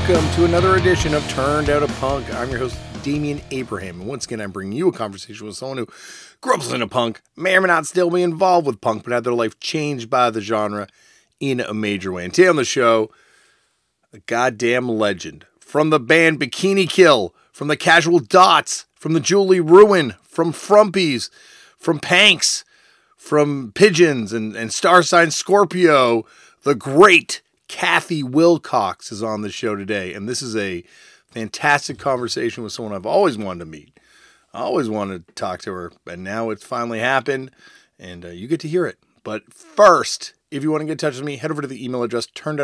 welcome to another edition of Turned Out a Punk. I'm your host, Damian Abraham, and once again, I'm bringing you a conversation with someone who grew up listening to punk, may or may not still be involved with punk, but had their life changed by the genre in a major way. And today on the show, a goddamn legend. From the band Bikini Kill, from the Casual Dots, from the Julie Ruin, from Frumpies, from Panks, from Pigeons and Star Sign Scorpio, the great Kathy Wilcox is on the show today. And this is a fantastic conversation with someone I've always wanted to meet. I always wanted to talk to her, and now it's finally happened, and you get to hear it. But first, if you want to get in touch with me, head over to the email address,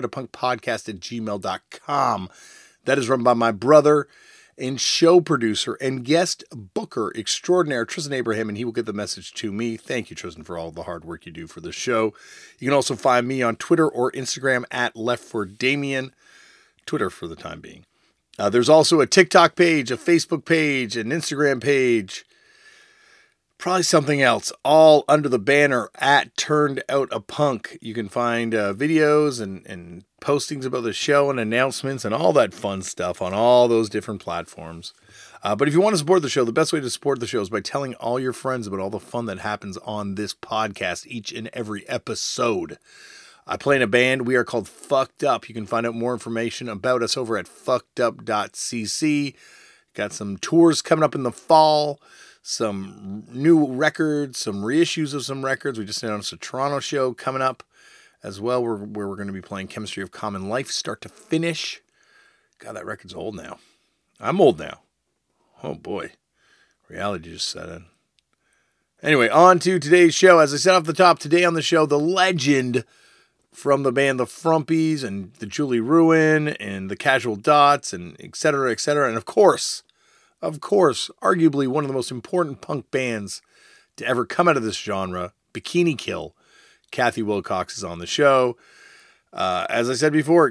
turnedoutapunkpodcast@gmail.com. That is run by my brother and show producer and guest booker extraordinaire, Tristan Abraham, and he will get the message to me. Thank you, Tristan, for all the hard work you do for the show. You can also find me on Twitter or Instagram at Left4Damian. Twitter for the time being. There's also a TikTok page, a Facebook page, an Instagram page, probably something else, all under the banner at Turned Out a Punk. You can find videos and postings about the show and announcements and all that fun stuff on all those different platforms. But if you want to support the show, the best way to support the show is by telling all your friends about all the fun that happens on this podcast each and every episode. I play in a band. We are called Fucked Up. You can find out more information about us over at fuckedup.cc. Got some tours coming up in the fall, some new records, some reissues of some records. We just announced a Toronto show coming up as well, where we're going to be playing Chemistry of Common Life, start to finish. God, that record's old now. I'm old now. Oh boy. Reality just set in. Anyway, on to today's show. As I said off the top, today on the show, the legend from the band The Frumpies and the Julie Ruin and the Casual Dots and et cetera, et cetera. And of course, arguably one of the most important punk bands to ever come out of this genre, Bikini Kill. Kathy Wilcox is on the show. As I said before,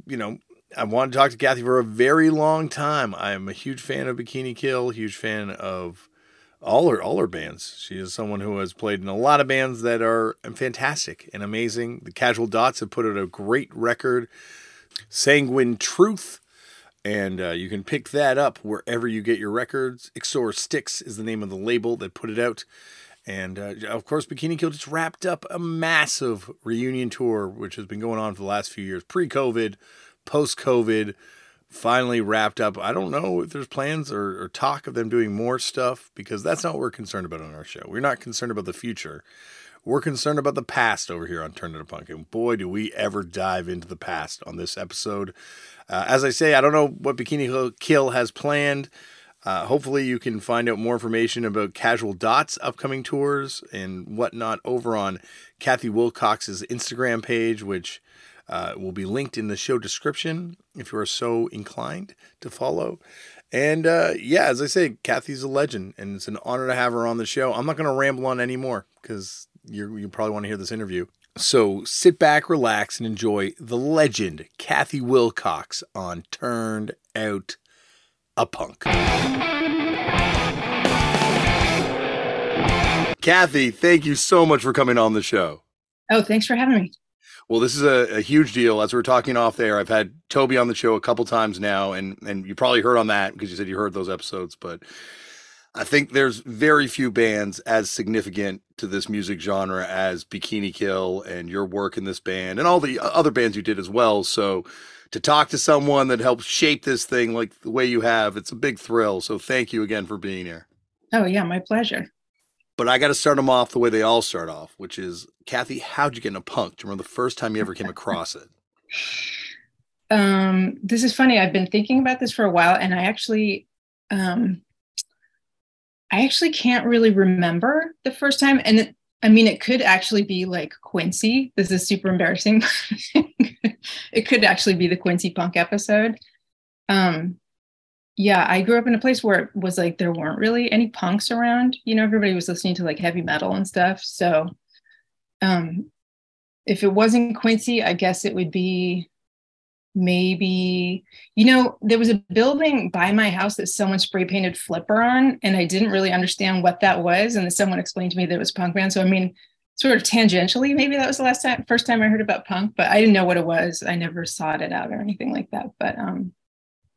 I wanted to talk to Kathy for a very long time. I am a huge fan of Bikini Kill, huge fan of all her bands. She is someone who has played in a lot of bands that are fantastic and amazing. The Casual Dots have put out a great record, Sanguine Truth, and you can pick that up wherever you get your records. Ixor Sticks is the name of the label that put it out. And, of course, Bikini Kill just wrapped up a massive reunion tour, which has been going on for the last few years. Pre-COVID, post-COVID, finally wrapped up. I don't know if there's plans or talk of them doing more stuff, because that's not what we're concerned about on our show. We're not concerned about the future. We're concerned about the past over here on Turned Out a Punk. And boy, do we ever dive into the past on this episode. As I say, I don't know what Bikini Kill has planned. Hopefully you can find out more information about Casual Dots' upcoming tours and whatnot over on Kathy Wilcox's Instagram page, which will be linked in the show description if you are so inclined to follow. And as I say, Kathy's a legend, and it's an honor to have her on the show. I'm not going to ramble on anymore because you probably want to hear this interview. So sit back, relax, and enjoy the legend, Kathy Wilcox, on Turned Out a Punk. Kathy, thank you so much for coming on the show. Oh, thanks for having me. Well, this is a huge deal. As we're talking off there, I've had Toby on the show a couple times now, and you probably heard on that because you said you heard those episodes, but I think there's very few bands as significant to this music genre as Bikini Kill and your work in this band and all the other bands you did as well. So to talk to someone that helped shape this thing like the way you have, it's a big thrill. So thank you again for being here. Oh, yeah, my pleasure. But I got to start them off the way they all start off, which is, Kathy, how'd you get into punk? Do you remember the first time you ever came across it? This is funny. I've been thinking about this for a while, and I actually can't really remember the first time. And it could actually be like Quincy. This is super embarrassing. It could actually be the Quincy Punk episode. I grew up in a place where it was like there weren't really any punks around. Everybody was listening to like heavy metal and stuff. So if it wasn't Quincy, I guess it would be maybe, there was a building by my house that someone spray painted Flipper on, and I didn't really understand what that was. And then someone explained to me that it was punk band. So, sort of tangentially, maybe that was the first time I heard about punk, but I didn't know what it was. I never sought it out or anything like that. But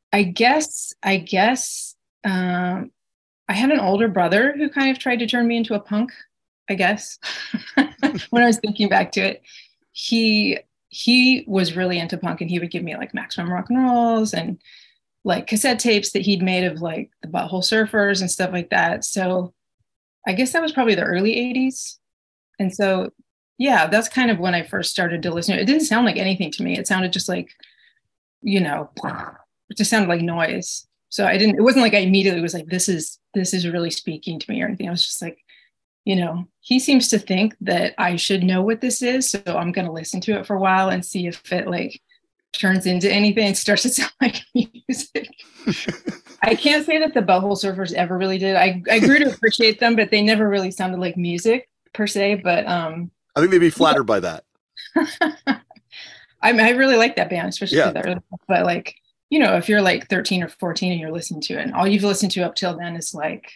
I guess I had an older brother who kind of tried to turn me into a punk, I guess. When I was thinking back to it, he was really into punk, and he would give me like Maximum Rock and Rolls and like cassette tapes that he'd made of like the Butthole Surfers and stuff like that. So I guess that was probably the early 80s. And so yeah, that's kind of when I first started to listen. It didn't sound like anything to me. It sounded just like, you know, it just sounded like noise. So it wasn't like I immediately was like, this is really speaking to me or anything. I was just like, he seems to think that I should know what this is. So I'm going to listen to it for a while and see if it like turns into anything and starts to sound like music. I can't say that the Butthole Surfers ever really did. I grew to appreciate them, but they never really sounded like music per se. But I think they'd be flattered by that. I really like that band, especially that early. But like, if you're like 13 or 14 and you're listening to it, and all you've listened to up till then is like,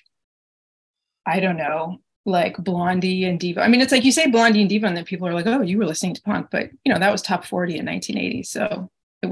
I don't know, like Blondie and Devo. I mean, it's like you say Blondie and Devo, and then people are like, oh, you were listening to punk, but that was top 40 in 1980. So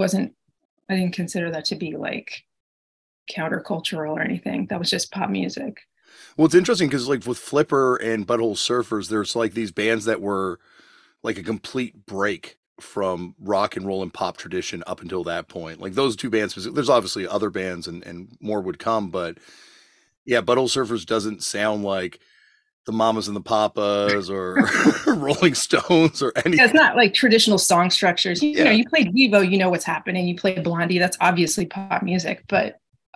I didn't consider that to be like countercultural or anything. That was just pop music. Well, it's interesting because like with Flipper and Butthole Surfers, there's like these bands that were like a complete break from rock and roll and pop tradition up until that point. Like those two bands, there's obviously other bands and more would come, but yeah, Butthole Surfers doesn't sound like the Mamas and the Papas or Rolling Stones or anything. Yeah, it's not like traditional song structures. You know, you play Devo, you know what's happening. You play Blondie, that's obviously pop music. But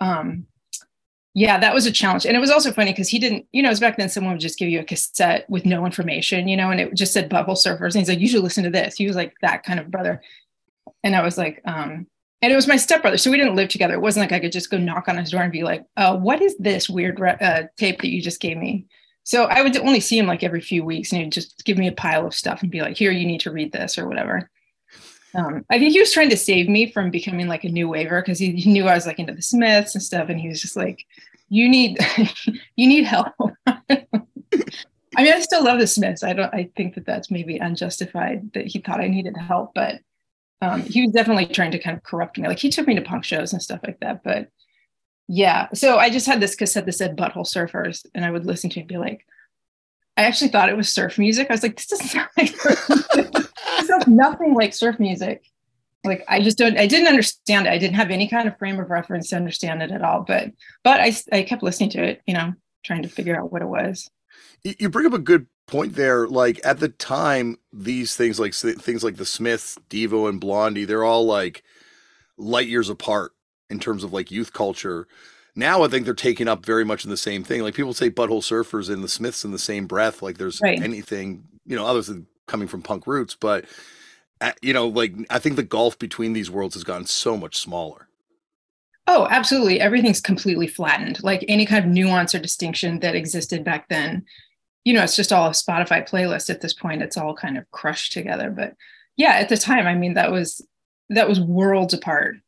yeah, that was a challenge. And it was also funny because he didn't, it was back then someone would just give you a cassette with no information, and it just said Butthole Surfers. And he's like, you should listen to this. He was like that kind of brother. And I was like, and it was my stepbrother. So we didn't live together. It wasn't like I could just go knock on his door and be like, what is this weird tape that you just gave me? So I would only see him like every few weeks, and he'd just give me a pile of stuff and be like, here, you need to read this or whatever. I think he was trying to save me from becoming like a new waver because he knew I was like into the Smiths and stuff. And he was just like, you need help. I mean, I still love the Smiths. I think that that's maybe unjustified that he thought I needed help, but he was definitely trying to kind of corrupt me. Like he took me to punk shows and stuff like that. But yeah, so I just had this cassette that said Butthole Surfers, and I would listen to it and be like, I actually thought it was surf music. I was like, this doesn't sound like surf music. It sounds nothing like surf music. Like I didn't understand it. I didn't have any kind of frame of reference to understand it at all. But I kept listening to it, trying to figure out what it was. You bring up a good point there. Like at the time, these things like the Smiths, Devo, and Blondie, they're all like light years apart in terms of like youth culture. Now I think they're taking up very much in the same thing. Like people say Butthole Surfers and the Smiths in the same breath. Like there's anything, other than coming from punk roots, but like I think the gulf between these worlds has gotten so much smaller. Oh, absolutely. Everything's completely flattened. Like any kind of nuance or distinction that existed back then, it's just all a Spotify playlist at this point. It's all kind of crushed together. But yeah, at the time, I mean, that was worlds apart.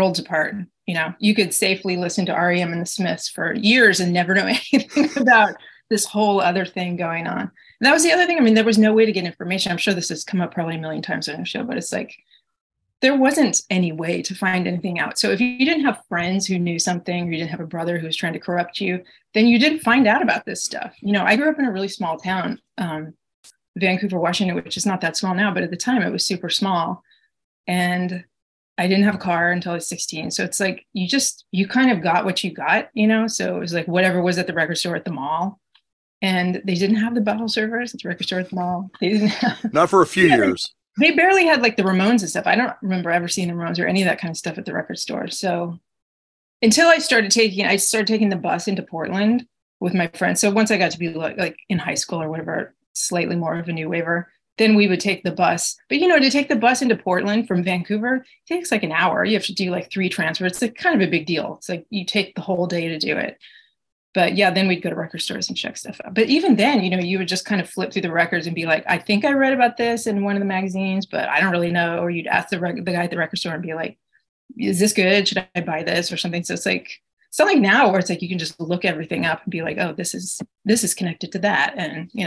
You could safely listen to REM and the Smiths for years and never know anything about this whole other thing going on. And that was the other thing. I mean, there was no way to get information. I'm sure this has come up probably a million times on the show, but it's like, there wasn't any way to find anything out. So if you didn't have friends who knew something, or you didn't have a brother who was trying to corrupt you, then you didn't find out about this stuff. I grew up in a really small town, Vancouver, Washington, which is not that small now, but at the time it was super small. And I didn't have a car until I was 16. So it's like, you kind of got what you got, so it was like whatever was at the record store at the mall. And they didn't have the Butthole Surfers at the record store at the mall. They didn't have, not for a few years. They barely had like the Ramones and stuff. I don't remember ever seeing the Ramones or any of that kind of stuff at the record store. So until I started taking the bus into Portland with my friends. So once I got to be like in high school or whatever, slightly more of a new waver, then we would take the bus. But to take the bus into Portland from Vancouver, it takes like an hour. You have to do like 3 transfers. It's like kind of a big deal. It's like you take the whole day to do it. But yeah, then we'd go to record stores and check stuff out. But even then, you would just kind of flip through the records and be like, I think I read about this in one of the magazines, but I don't really know. Or you'd ask the guy at the record store and be like, is this good? Should I buy this or something? So it's not like now where it's like you can just look everything up and be like, oh, this is connected to that. And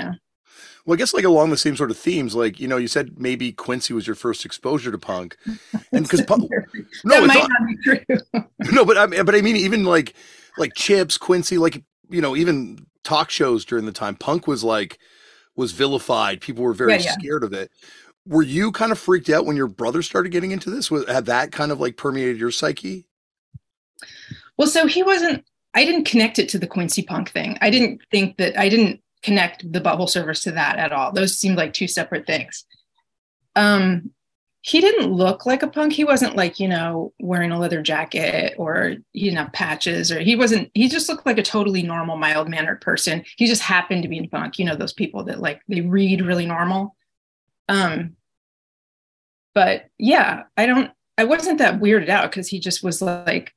Well, I guess like along the same sort of themes, like, you said maybe Quincy was your first exposure to punk. And because no, That it's might not. not be true. No, but I mean even like Chips, Quincy, like even talk shows during the time, punk was vilified. People were Yeah, very yeah. scared of it. Were you kind of freaked out when your brother started getting into this? Had that kind of like permeated your psyche? Well, so he wasn't, I didn't connect it to the Quincy Punk thing. I didn't connect the butthole servers to that at all. Those seemed like two separate things. Um, he didn't look like a punk. He wasn't like, wearing a leather jacket or he didn't have patches or he just looked like a totally normal, mild mannered person. He just happened to be in punk, those people that like, they read really normal. Um, but yeah, I wasn't that weirded out because he just was like,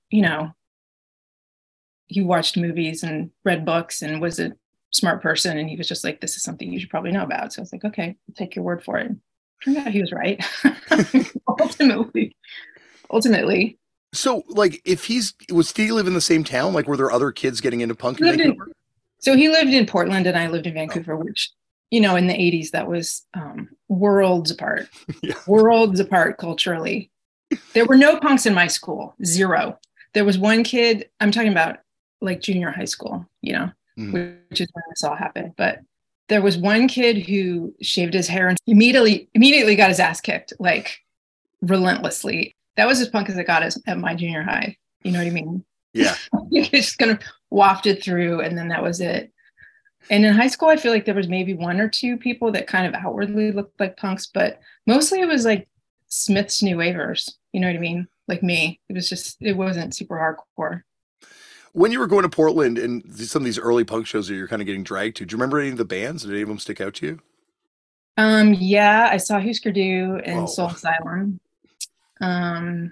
he watched movies and read books and was a smart person. And he was just like, this is something you should probably know about. So I was like, okay, I'll take your word for it. Turned out he was right. ultimately. So like if was Steve live in the same town? Like were there other kids getting into punk He in lived in, Vancouver? so he lived in Portland and I lived in Oh, Vancouver, which, in the 80s, that was worlds apart, yeah. worlds apart culturally. There were no punks in my school, zero. There was one kid, I'm talking about like junior high school, Mhm. which is when this all happened. But there was one kid who shaved his hair and immediately got his ass kicked, like relentlessly. That was as punk as it got at my junior high. You know what I mean? Yeah. It just kind of wafted through, and then that was it. And in high school, I feel like there was maybe one or two people that kind of outwardly looked like punks, but mostly it was like Smith's New Wavers. You know what I mean? Like me. It wasn't super hardcore. When you were going to Portland and some of these early punk shows that you're kind of getting dragged to, do you remember any of the bands? Did any of them stick out to you? Yeah, I saw Husker Du and Oh, Soul Asylum. Um,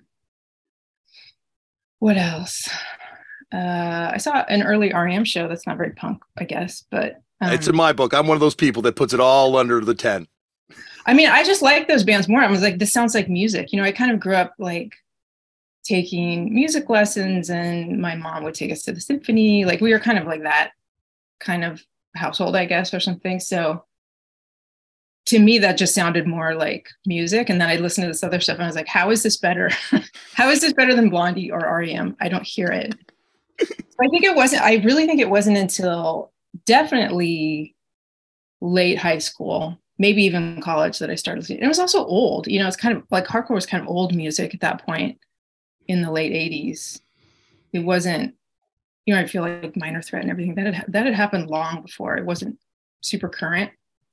what else? I saw an early REM show. That's not very punk, I guess, but it's in my book. I'm one of those people that puts it all under the tent. I mean, I just like those bands more. I was like, this sounds like music. I kind of grew up like taking music lessons, and my mom would take us to the symphony. Like we were kind of like that kind of household, I guess, or something. So to me, that just sounded more like music. And then I listened to this other stuff and I was like, how is this better? How is this better than Blondie or REM? I don't hear it. I really think it wasn't until definitely late high school, maybe even college, that I started listening. It was also old, it's kind of like hardcore was kind of old music at that point in the late 80s. It wasn't, I feel like Minor Threat and everything that had happened long before. It wasn't super current.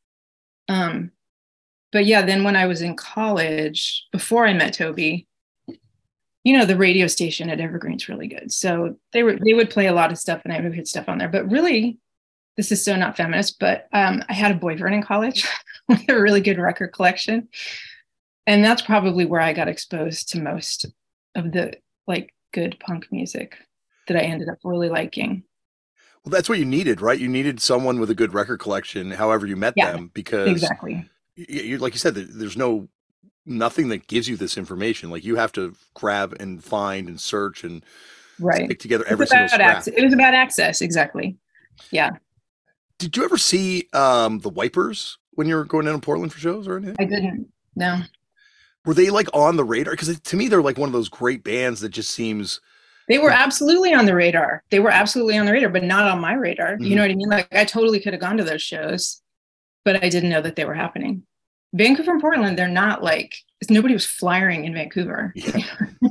But yeah, then when I was in college, before I met Toby, the radio station at Evergreen's really good. So they would play a lot of stuff and I would hit stuff on there. But really, this is so not feminist, but I had a boyfriend in college with a really good record collection. And that's probably where I got exposed to most of the like good punk music that I ended up really liking. Well, that's what you needed, right? You needed someone with a good record collection, however you met Yeah, them, because exactly. like you said, there's nothing that gives you this information. Like you have to grab and find and search and Right. stick together every single scrap. It was about access. Exactly. Yeah. Did you ever see the Wipers when you were going down to Portland for shows or anything? I didn't. No. Were they like on the radar? Because to me, they're like one of those great bands that just seems. They were absolutely on the radar. They were absolutely on the radar, but not on my radar. You know what I mean? Like I totally could have gone to those shows, but I didn't know that they were happening. Vancouver and Portland, they're not like, nobody was flying in Vancouver. Yeah.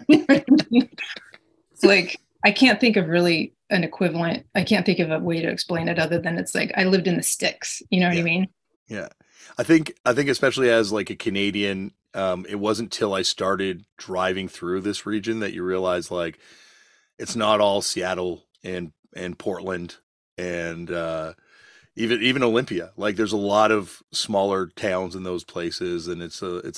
It's like, I can't think of really an equivalent. I can't think of a way to explain it other than it's like, I lived in the sticks. You know what I mean? Yeah. I think especially as like a Canadian, it wasn't till I started driving through this region that you realize like it's not all Seattle and Portland and even Olympia. Like there's a lot of smaller towns in those places, and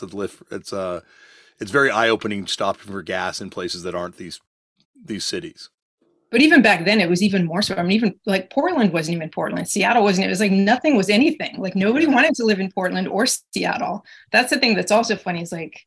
it's very eye opening stopping for gas in places that aren't these cities. But even back then, it was even more so. I mean, even like Portland wasn't even Portland. Seattle wasn't. It was like nothing was anything. Like nobody wanted to live in Portland or Seattle. That's the thing that's also funny is like,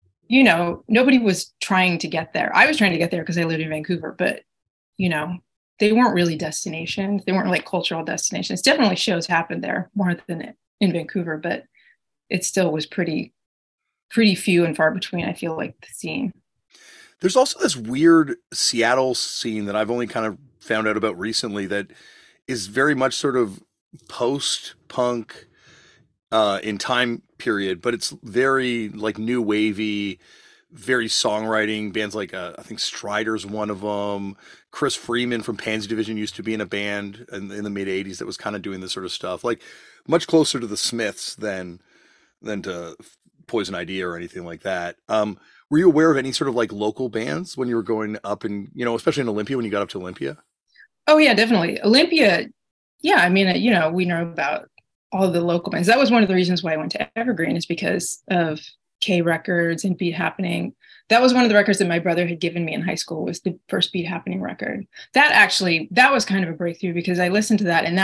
nobody was trying to get there. I was trying to get there because I lived in Vancouver, but, they weren't really destinations. They weren't like cultural destinations. Definitely shows happened there more than in Vancouver, but it still was pretty few and far between, I feel like, the scene. There's also this weird Seattle scene that I've only kind of found out about recently that is very much sort of post punk in time period, but it's very like new wavy, very songwriting. Bands like I think Strider's one of them. Chris Freeman from Pansy Division used to be in a band in the mid '80s that was kind of doing this sort of stuff, like much closer to the Smiths than to Poison Idea or anything like that. Were you aware of any sort of like local bands when you were going up and, especially in Olympia, when you got up to Olympia? Oh yeah, definitely. Olympia, yeah, I mean, we know about all the local bands. That was one of the reasons why I went to Evergreen, is because of K Records and Beat Happening. That was one of the records that my brother had given me in high school, was the first Beat Happening record. That was kind of a breakthrough, because I listened to that, and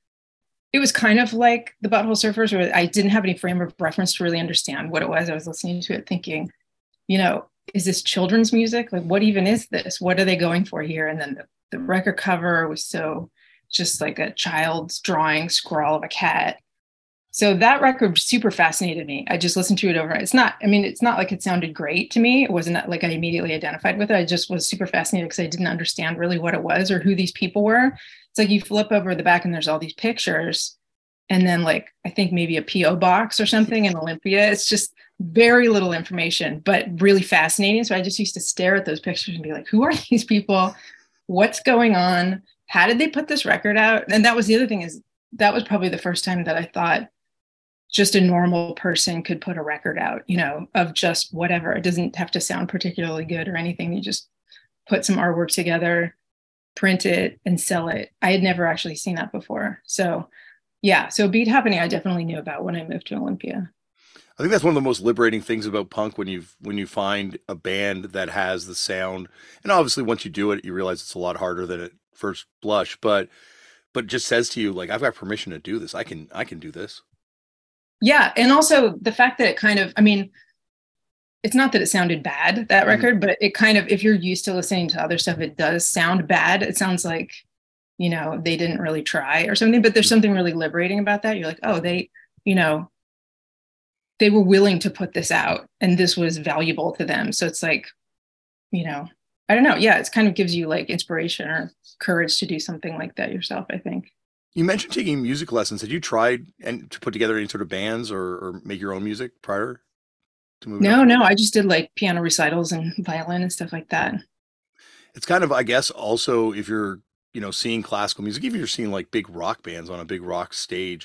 it was kind of like the Butthole Surfers, where I didn't have any frame of reference to really understand what it was. I was listening to it thinking, is this children's music? Like, what even is this? What are they going for here? And then the record cover was so just like a child's drawing scrawl of a cat. So that record super fascinated me. I just listened to it over. It's not like it sounded great to me. It wasn't like I immediately identified with it. I just was super fascinated because I didn't understand really what it was or who these people were. It's like you flip over the back and there's all these pictures. And then like, I think maybe a PO box or something in Olympia. It's just very little information, but really fascinating. So I just used to stare at those pictures and be like, who are these people? What's going on? How did they put this record out? And that was the other thing, is that was probably the first time that I thought just a normal person could put a record out, of just whatever. It doesn't have to sound particularly good or anything. You just put some artwork together, print it, and sell it. I had never actually seen that before. So yeah, so Beat Happening I definitely knew about when I moved to Olympia. I think that's one of the most liberating things about punk, when you find a band that has the sound. And obviously once you do it, you realize it's a lot harder than at first blush, but just says to you, like, I've got permission to do this. I can do this. Yeah. And also the fact that it kind of, it's not that it sounded bad, that record, but it kind of, if you're used to listening to other stuff, it does sound bad. It sounds like, they didn't really try or something, but there's something really liberating about that. You're like, oh, they were willing to put this out and this was valuable to them. So it's like, I don't know. Yeah. It's kind of gives you like inspiration or courage to do something like that yourself, I think. You mentioned taking music lessons. Had you tried and to put together any sort of bands or make your own music prior to moving up? No, I just did like piano recitals and violin and stuff like that. It's kind of, I guess, also if you're, seeing classical music, even if you're seeing like big rock bands on a big rock stage,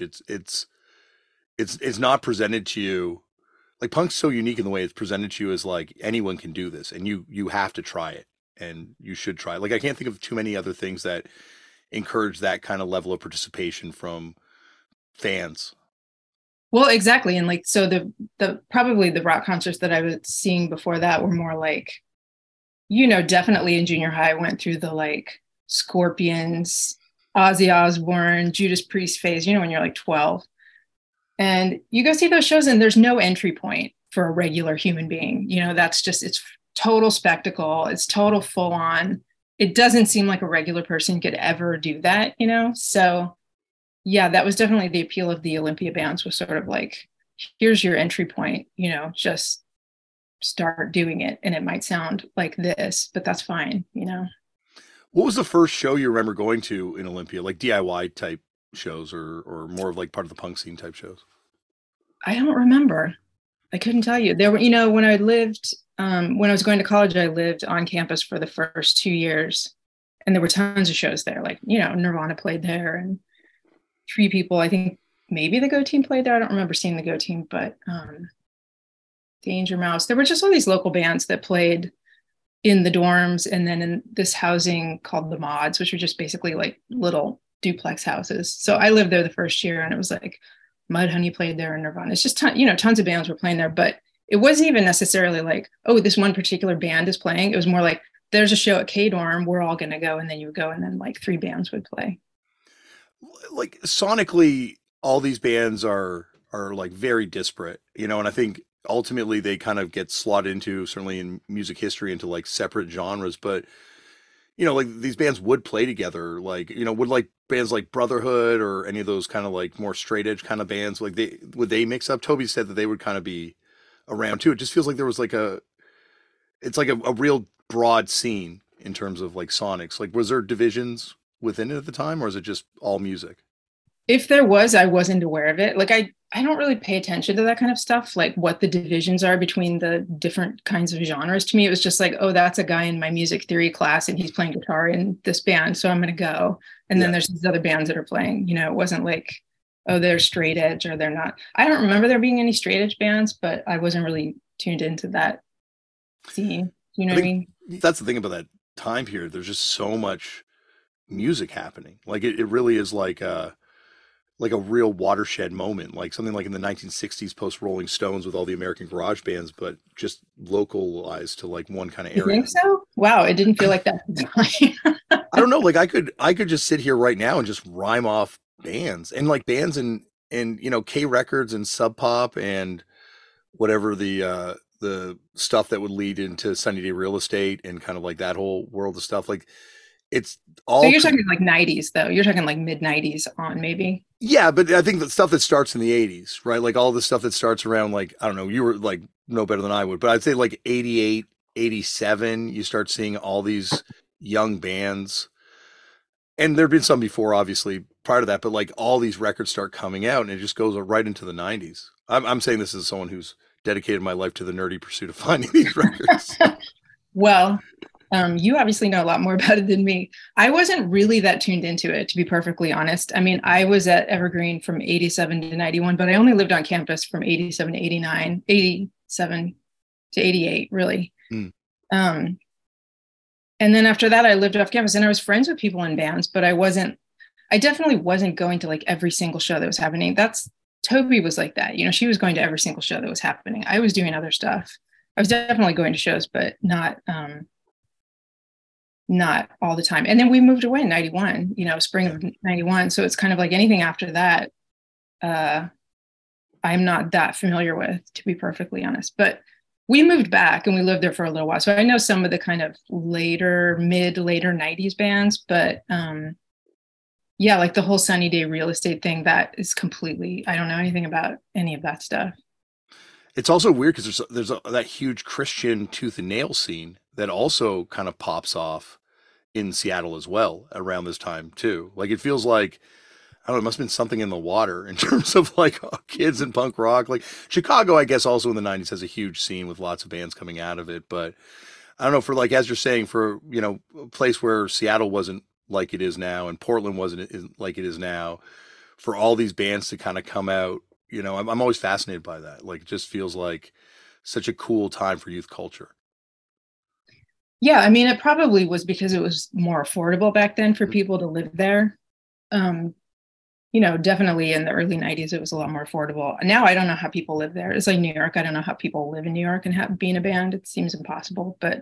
it's not presented to you like punk's so unique in the way it's presented to you as like anyone can do this and you have to try it and you should try it. Like I can't think of too many other things that encourage that kind of level of participation from fans. Well, exactly. And like, so the probably the rock concerts that I was seeing before that were more like, definitely in junior high, I went through the like Scorpions, Ozzy Osbourne, Judas Priest phase, when you're like 12. And you go see those shows and there's no entry point for a regular human being. That's just, it's total spectacle. It's total full on. It doesn't seem like a regular person could ever do that, So yeah, that was definitely the appeal of the Olympia bands, was sort of like, here's your entry point, just start doing it. And it might sound like this, but that's fine. What was the first show you remember going to in Olympia, like DIY type shows or more of like part of the punk scene type shows? I don't remember. I couldn't tell you. There were, when I lived, when I was going to college, I lived on campus for the first 2 years, and there were tons of shows there. Like, Nirvana played there, and Three People. I think maybe the Go Team played there. I don't remember seeing the Go Team, but Danger Mouse. There were just all these local bands that played in the dorms, and then in this housing called the Mods, which were just basically like little duplex houses. So I lived there the first year, and it was like Mudhoney played there and Nirvana. It's just tons of bands were playing there, but it wasn't even necessarily like, oh, this one particular band is playing. It was more like, there's a show at K Dorm, we're all gonna go, and then you would go, and then like three bands would play. Like sonically, all these bands are like very disparate, and I think ultimately they kind of get slotted into, certainly in music history, into like separate genres. But like these bands would play together, like, would like bands like Brotherhood or any of those kind of like more straight edge kind of bands, like they mix up? Toby said that they would kind of be around too. It just feels like there was like it's like a real broad scene in terms of like Sonics. Like, was there divisions within it at the time, or is it just all music? If there was, I wasn't aware of it. Like I don't really pay attention to that kind of stuff, like what the divisions are between the different kinds of genres. To me, it was just like, oh, that's a guy in my music theory class and he's playing guitar in this band, so I'm going to go. And then Yeah. there's these other bands that are playing. It wasn't like, oh, they're straight edge or they're not. I don't remember there being any straight edge bands, but I wasn't really tuned into that scene. You know I what I think mean? that's the thing about that time period. There's just so much music happening. Like it really is like a real watershed moment, like something like in the 1960s post Rolling Stones with all the American garage bands, but just localized to like one kind of You area. think so? Wow, it didn't feel like that. I don't know, like I could just sit here right now and just rhyme off bands and like bands and K Records and Sub Pop and whatever the stuff that would lead into Sunny Day Real Estate and kind of like that whole world of stuff. Like it's So all you're talking like 90s though. You're talking like mid 90s on maybe. Yeah, but I think the stuff that starts in the 80s, right? Like all the stuff that starts around, like, I don't know, you were like no better than I would, but I'd say like 88, 87, you start seeing all these young bands. And there'd been some before, obviously, prior to that, but like all these records start coming out and it just goes right into the 90s. I'm saying this as someone who's dedicated my life to the nerdy pursuit of finding these records. Well, you obviously know a lot more about it than me. I wasn't really that tuned into it, to be perfectly honest. I mean, I was at Evergreen from 87 to 91, but I only lived on campus from 87 to 89, 87 to 88, really. Hmm. And then after that, I lived off campus and I was friends with people in bands, but I definitely wasn't going to like every single show that was happening. Toby was like that. She was going to every single show that was happening. I was doing other stuff. I was definitely going to shows, but not all the time. And then we moved away in 91, spring of 91. So it's kind of like anything after that, I'm not that familiar with, to be perfectly honest. But we moved back and we lived there for a little while. So I know some of the kind of later 90s bands, but yeah, like the whole Sunny Day Real Estate thing, that is completely, I don't know anything about any of that stuff. It's also weird because that huge Christian tooth and nail scene that also kind of pops off in Seattle as well around this time too. Like it feels like, I don't know, it must have been something in the water in terms of like kids and punk rock. Like Chicago, I guess, also in the 90s has a huge scene with lots of bands coming out of it. But I don't know, for like, as you're saying, for, a place where Seattle wasn't like it is now and Portland wasn't like it is now, for all these bands to kind of come out, I'm always fascinated by that. Like it just feels like such a cool time for youth culture. Yeah, I mean, it probably was because it was more affordable back then for people to live there. Definitely in the early 90s, it was a lot more affordable. Now I don't know how people live there. It's like New York. I don't know how people live in New York and be in a band. It seems impossible, but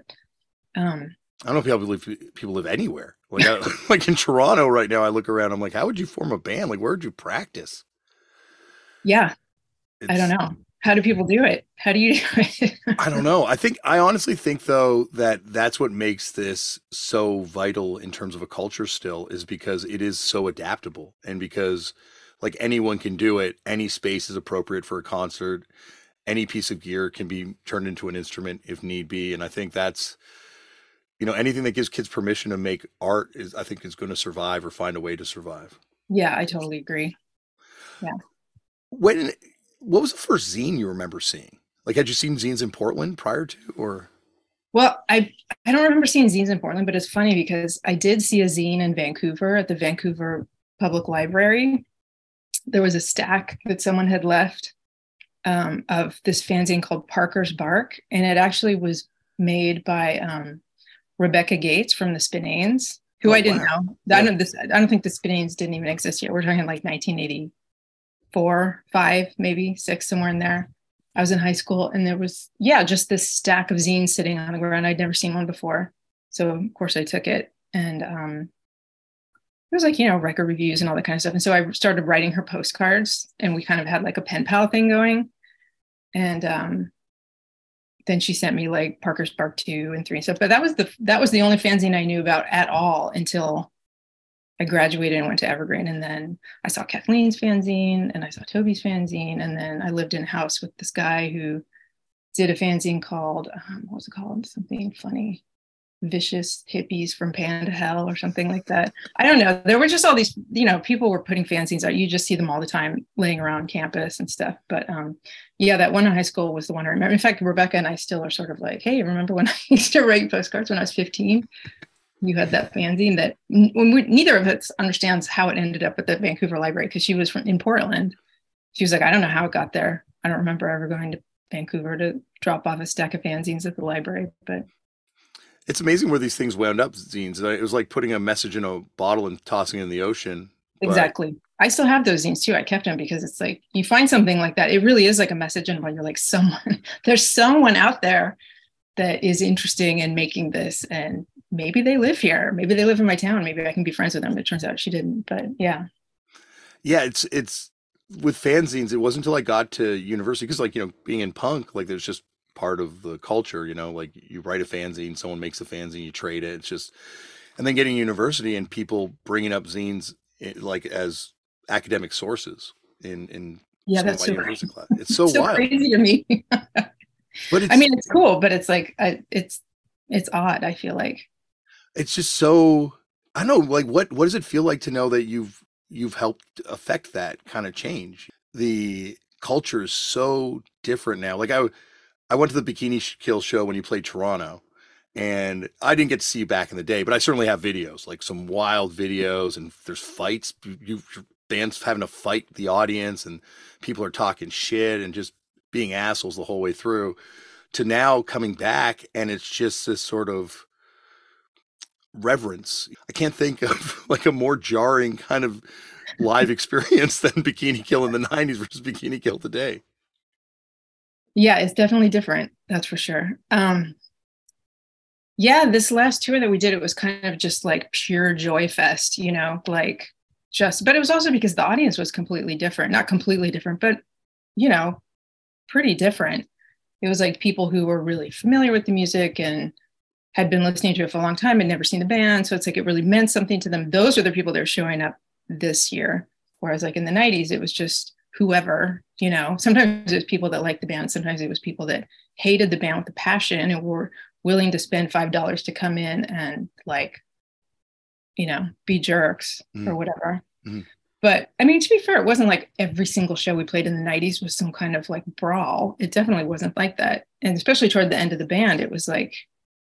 I don't know if people live anywhere. Like like in Toronto right now, I look around, I'm like, how would you form a band? Like, where would you practice? Yeah, I don't know. How do people do it? How do you do it? I don't know. I honestly think though that that's what makes this so vital in terms of a culture still, is because it is so adaptable and because like anyone can do it. Any space is appropriate for a concert. Any piece of gear can be turned into an instrument if need be. And I think that's, anything that gives kids permission to make art I think is going to survive or find a way to survive. Yeah, I totally agree. Yeah. What was the first zine you remember seeing? Like, had you seen zines in Portland prior to, or? Well, I don't remember seeing zines in Portland, but it's funny because I did see a zine in Vancouver at the Vancouver Public Library. There was a stack that someone had left of this fanzine called Parker's Bark, and it actually was made by Rebecca Gates from the Spinanes, who I didn't know. Yeah. I don't think the Spinanes didn't even exist yet. We're talking like 1984, 5, maybe 6, somewhere in there. I was in high school and there was, just this stack of zines sitting on the ground. I'd never seen one before. So of course I took it, and it was like, record reviews and all that kind of stuff. And so I started writing her postcards and we kind of had like a pen pal thing going. And then she sent me like Parker's Bark 2 and 3 and stuff. But that was the only fanzine I knew about at all until I graduated and went to Evergreen. And then I saw Kathleen's fanzine and I saw Toby's fanzine. And then I lived in a house with this guy who did a fanzine called, what was it called? Something funny. Vicious Hippies from Pan to Hell or something like that. I don't know. There were just all these, people were putting fanzines out. You just see them all the time laying around campus and stuff. But yeah, that one in high school was the one I remember. In fact, Rebecca and I still are sort of like, hey, remember when I used to write postcards when I was 15? You had that fanzine that neither of us understands how it ended up at the Vancouver Library, because she was in Portland. She was like, I don't know how it got there. I don't remember ever going to Vancouver to drop off a stack of fanzines at the library, but it's amazing where these things wound up, zines. It was like putting a message in a bottle and tossing it in the ocean. Exactly. I still have those zines too. I kept them because it's like, you find something like that. It really is like a message. And when you're like, there's someone out there that is interesting in making this, and maybe they live here. Maybe they live in my town. Maybe I can be friends with them. It turns out she didn't, but yeah. Yeah. It's with fanzines. It wasn't until I got to university, because like, being in punk, like there's just part of the culture, like you write a fanzine, someone makes a fanzine, you trade it. It's just, and then getting university and people bringing up zines like as academic sources in yeah, that's so university class. It's so wild. Crazy to me. But I mean, it's cool, but it's like it's odd. I feel like it's just so, I don't know, like what does it feel like to know that you've helped affect that kind of change? The culture is so different now. Like I went to the Bikini Kill show when you played Toronto, and I didn't get to see you back in the day, but I certainly have videos, like some wild videos, and there's fights. Your band's having to fight the audience, and people are talking shit and just being assholes the whole way through, to now coming back, and it's just this sort of reverence. I can't think of like a more jarring kind of live experience than Bikini Kill in the 90s versus Bikini Kill today. Yeah, it's definitely different. That's for sure. Yeah, this last tour that we did, it was kind of just like pure joy fest, but it was also because the audience was completely different. Not completely different, but, pretty different. It was like people who were really familiar with the music and had been listening to it for a long time and never seen the band. So it's like, it really meant something to them. Those are the people that are showing up this year. Whereas like in the 90s, it was just whoever, sometimes it was people that liked the band. Sometimes it was people that hated the band with a passion and were willing to spend $5 to come in and be jerks or whatever. Mm-hmm. But I mean, to be fair, it wasn't like every single show we played in the 90s was some kind of like brawl. It definitely wasn't like that. And especially toward the end of the band, it was like,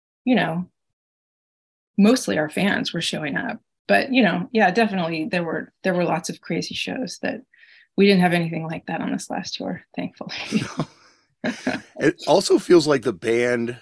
mostly our fans were showing up. But, yeah, definitely there were lots of crazy shows that we didn't have anything like that on this last tour, thankfully. It also feels like the band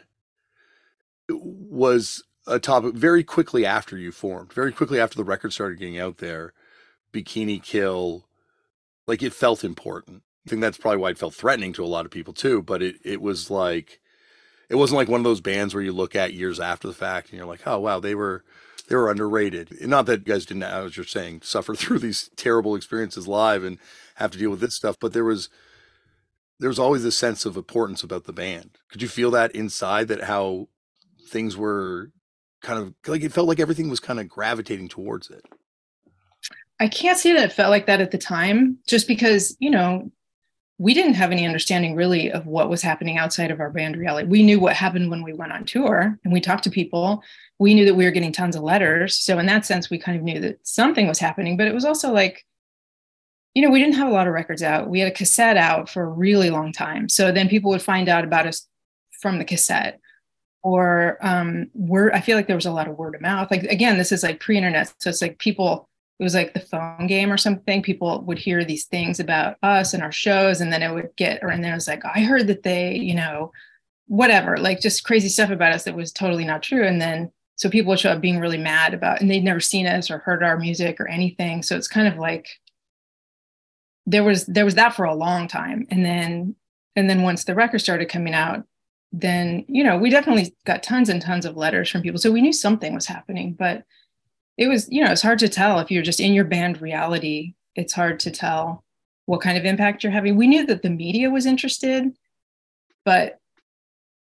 was a topic very quickly after you formed, very quickly after the record started getting out there. Bikini Kill, like it felt important. I think that's probably why it felt threatening to a lot of people too. But it was like, it wasn't like one of those bands where you look at years after the fact and you're like, oh wow, they were underrated. Not that you guys didn't, as you're saying, suffer through these terrible experiences live and have to deal with this stuff, but there was always this sense of importance about the band. Could you feel that inside, that how things were kind of like, it felt like everything was kind of gravitating towards it? I can't say that it felt like that at the time, just because, we didn't have any understanding really of what was happening outside of our band reality. We knew what happened when we went on tour and we talked to people. We knew that we were getting tons of letters. So in that sense, we kind of knew that something was happening, but it was also like, we didn't have a lot of records out. We had a cassette out for a really long time. So then people would find out about us from the cassette, or I feel like there was a lot of word of mouth. Like, again, this is like pre-internet. So it's like it was like the phone game or something. People would hear these things about us and our shows, and then it would and then it was like, I heard that they, whatever, like just crazy stuff about us that was totally not true. And then, so people would show up being really mad about, and they'd never seen us or heard our music or anything. So it's kind of like, there was that for a long time. And then once the record started coming out, then, we definitely got tons and tons of letters from people. So we knew something was happening, but it was, it's hard to tell if you're just in your band reality. It's hard to tell what kind of impact you're having. We knew that the media was interested, but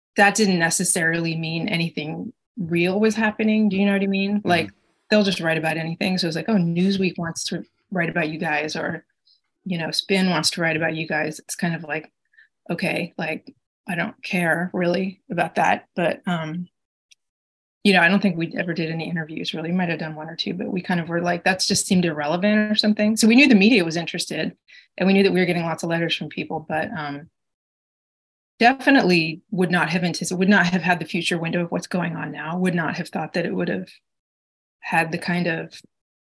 that didn't necessarily mean anything real was happening. Do you know what I mean? Like they'll just write about anything. So it's like, oh, Newsweek wants to write about you guys, or, you know, Spin wants to write about you guys. It's kind of like, okay, like I don't care really about that. But you know, I don't think we ever did any interviews really. We might have done one or two, but we kind of were like, that's just seemed irrelevant or something. So we knew the media was interested, and we knew that we were getting lots of letters from people, but definitely would not have had the future window of what's going on now, would not have thought that it would have had the kind of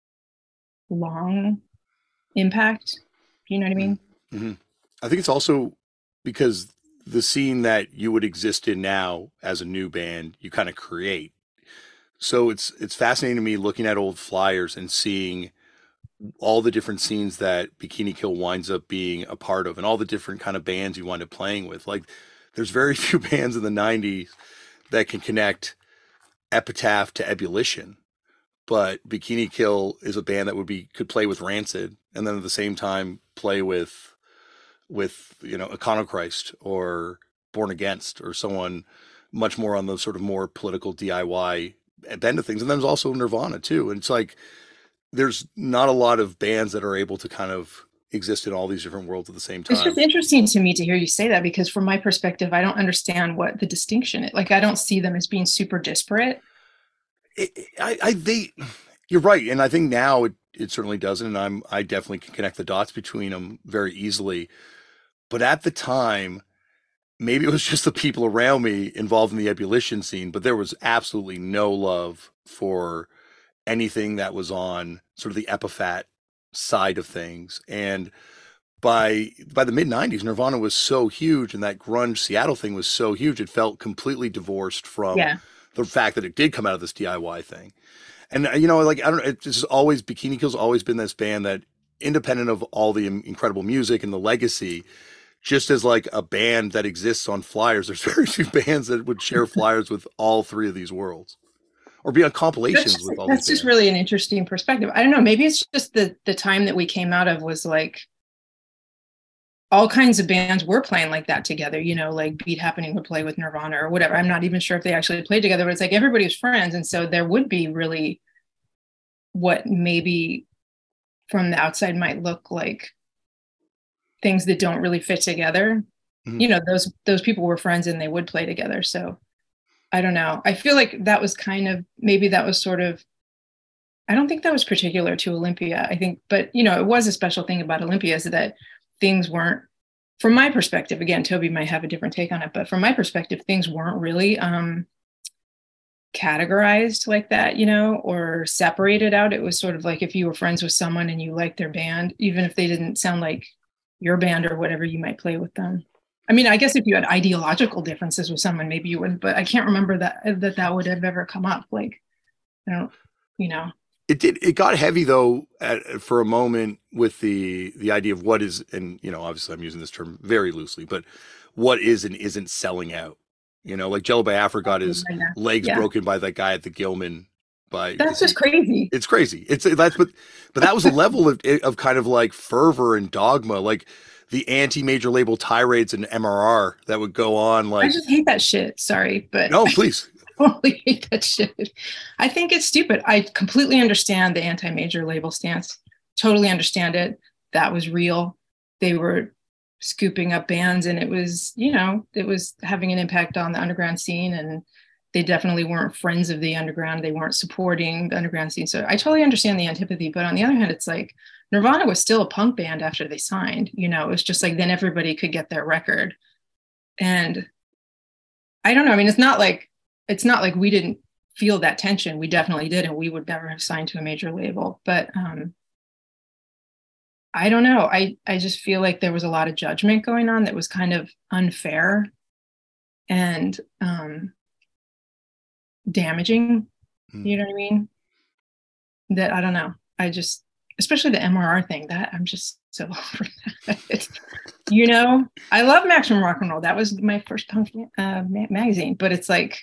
long impact. You know what I mean? Mm-hmm. I think it's also because the scene that you would exist in now as a new band, you kind of create. So it's fascinating to me looking at old flyers and seeing all the different scenes that Bikini Kill winds up being a part of, and all the different kind of bands you wind up playing with. Like, there's very few bands in the '90s that can connect Epitaph to Ebullition, but Bikini Kill is a band that could play with Rancid, and then at the same time play with you know, Iconoclast or Born Against, or someone much more on the sort of more political DIY bend of things. And then there's also Nirvana too. And it's like, there's not a lot of bands that are able to kind of exist in all these different worlds at the same time. It's just interesting to me to hear you say that, because from my perspective, I don't understand what the distinction is. Like, I don't see them as being super disparate. You're right. And I think now it certainly doesn't. And I definitely can connect the dots between them very easily. But at the time, maybe it was just the people around me involved in the Ebullition scene, but there was absolutely no love for anything that was on sort of the Epitaph side of things. And by the mid '90s, Nirvana was so huge, and that grunge Seattle thing was so huge, it felt completely divorced from the fact that it did come out of this DIY thing. And you know, like, I don't know, it's just always, Bikini Kill's always been this band that, independent of all the incredible music and the legacy, just as like a band that exists on flyers, there's very few bands that would share flyers with all three of these worlds, or be on compilations with all these bands. That's just really an interesting perspective. I don't know, maybe it's just the time that we came out of was like, all kinds of bands were playing like that together, you know, like Beat Happening would play with Nirvana or whatever. I'm not even sure if they actually played together, but it's like everybody was friends. And so there would be really what maybe from the outside might look like things that don't really fit together. Mm-hmm. You know, those people were friends and they would play together. So I don't know. I feel like that was kind of, maybe that was sort of, I don't think that was particular to Olympia, I think, but you know, it was a special thing about Olympia is that things weren't, from my perspective, again, Toby might have a different take on it, but from my perspective, things weren't really categorized like that, you know, or separated out. It was sort of like if you were friends with someone and you liked their band, even if they didn't sound like your band or whatever, you might play with them. I mean, I guess if you had ideological differences with someone, maybe you wouldn't, but I can't remember that would have ever come up. Like, I don't, you know. It did. It got heavy though for a moment with the idea of what is, and you know, obviously I'm using this term very loosely, but what is and isn't selling out. You know, like Jello Biafra got his legs broken by that guy at the Gilman. That's just crazy. It's crazy. But that was a level of kind of like fervor and dogma, like the anti-major label tirades and MRR that would go on. Like, I just hate that shit. Sorry, but no, please. I totally hate that shit. I think it's stupid. I completely understand the anti-major label stance. Totally understand it. That was real. They were scooping up bands, and it was, you know, it was having an impact on the underground scene, and they definitely weren't friends of the underground. They weren't supporting the underground scene. So I totally understand the antipathy. But on the other hand, it's like Nirvana was still a punk band after they signed. You know, it was just like then everybody could get their record. And I don't know. I mean, it's not like we didn't feel that tension. We definitely did, and we would never have signed to a major label. But I don't know. I just feel like there was a lot of judgment going on that was kind of unfair and damaging. You know what I mean? That, I don't know. I just, especially the MRR thing, that I'm just so over that. You know, I love Maximum Rock and Roll. That was my first punk magazine, but it's like,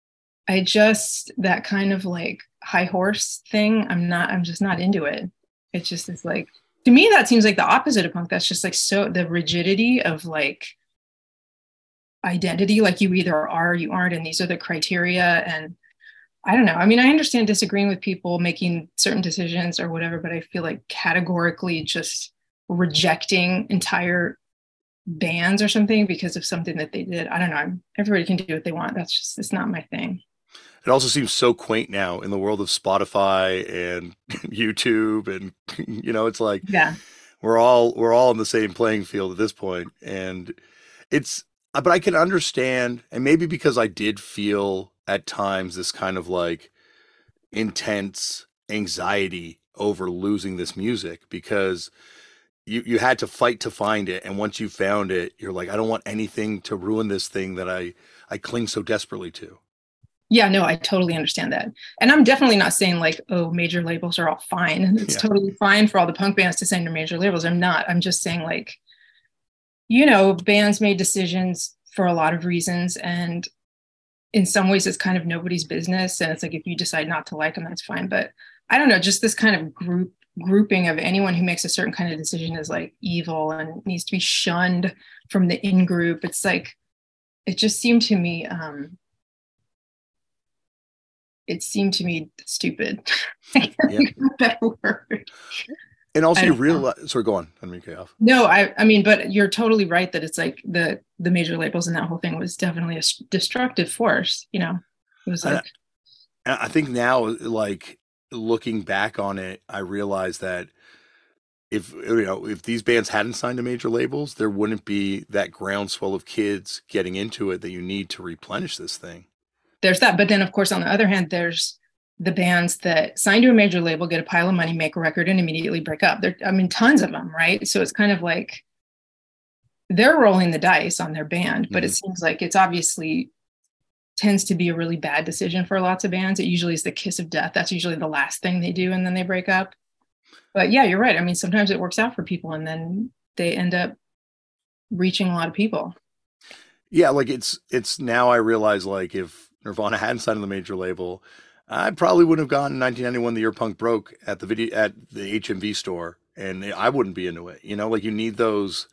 that kind of like high horse thing, I'm just not into it. It's just, it's like, to me, that seems like the opposite of punk. That's just like, so the rigidity of like identity. Like you either are or you aren't, and these are the criteria. And I don't know. I mean, I understand disagreeing with people making certain decisions or whatever, but I feel like categorically just rejecting entire bands or something because of something that they did. I don't know. Everybody can do what they want. That's just, it's not my thing. It also seems so quaint now in the world of Spotify and YouTube, and it's like Yeah. we're all in the same playing field at this point, and it's but I can understand, and maybe because I did feel at times this kind of like intense anxiety over losing this music, because you had to fight to find it, and once you found it, you're like, I don't want anything to ruin this thing that I cling so desperately to. Yeah, no, I totally understand that. And I'm definitely not saying like, oh, major labels are all fine. And it's Yeah. totally fine for all the punk bands to sign to major labels. I'm not. I'm just saying like, bands made decisions for a lot of reasons. And in some ways it's kind of nobody's business. And it's like, if you decide not to like them, that's fine. But I don't know, just this kind of grouping of anyone who makes a certain kind of decision is like evil and needs to be shunned from the in group. It's like, it just seemed to me, stupid. Yeah. Better word. And also I you don't know. realize, sorry, go on. Let me cut you off. No, I mean, but you're totally right that it's like the major labels and that whole thing was definitely a destructive force. It was And like, I think now, like looking back on it, I realize that if these bands hadn't signed to major labels, there wouldn't be that groundswell of kids getting into it that you need to replenish this thing. there's that. But then, of course, on the other hand, there's the bands that sign to a major label, get a pile of money, make a record, and immediately break up. I mean, tons of them, right? So it's kind of like they're rolling the dice on their band, but it seems like it's obviously tends to be a really bad decision for lots of bands. It usually is the kiss of death. That's usually the last thing they do, and then they break up. But yeah, you're right. I mean, sometimes it works out for people, and then they end up reaching a lot of people. Yeah, like it's now I realize, like, if Nirvana hadn't signed to the major label, I probably wouldn't have gone in 1991, the year punk broke, at the HMV store, and I wouldn't be into it. Like you need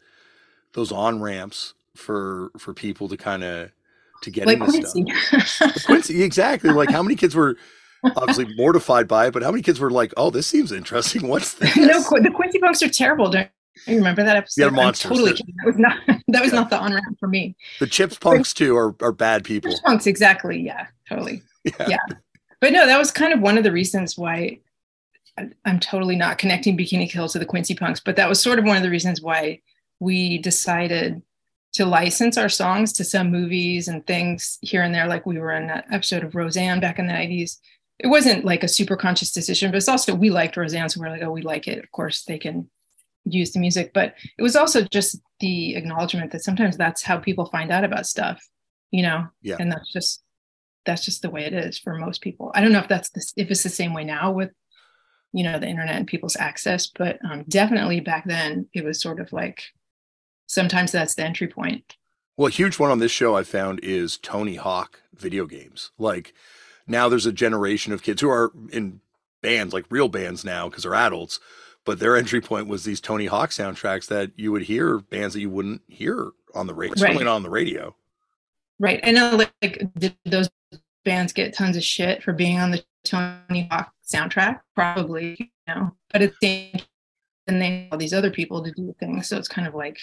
those on ramps for people to kind of to get Like into stuff. Quincy. But Quincy, exactly. Like how many kids were obviously mortified by it, but how many kids were like, "Oh, this seems interesting. What's No, this?" the Quincy Punks are terrible. Don't you remember that Yeah, episode? I'm monsters. totally kidding. That was Yeah, not the on ramp for me. the Chips punks too are bad Fish people. Punks, exactly. Yeah, totally. Yeah, Yeah. But no, that was kind of one of the reasons why I'm totally not connecting Bikini Kill to the Quincy Punks, but that was sort of one of the reasons why we decided to license our songs to some movies and things here and there. Like we were in that episode of Roseanne back in the 90s. It wasn't like a super conscious decision, but it's also, we liked Roseanne. So we're like, oh, we like it. Of course they can use the music, but it was also just the acknowledgement that sometimes that's how people find out about stuff, yeah. and that's just the way it is for most people. I don't know if if it's the same way now with, the internet and people's access, but definitely back then it was sort of like, sometimes that's the entry point. Well, a huge one on this show I found is Tony Hawk video games. Like now there's a generation of kids who are in bands, like real bands now, because they're adults, but their entry point was these Tony Hawk soundtracks that you would hear, bands that you wouldn't hear on the radio, certainly Right. not on the radio. Right. And like, did those bands get tons of shit for being on the Tony Hawk soundtrack? Probably, but it's and they have all these other people to do things. So it's kind of like,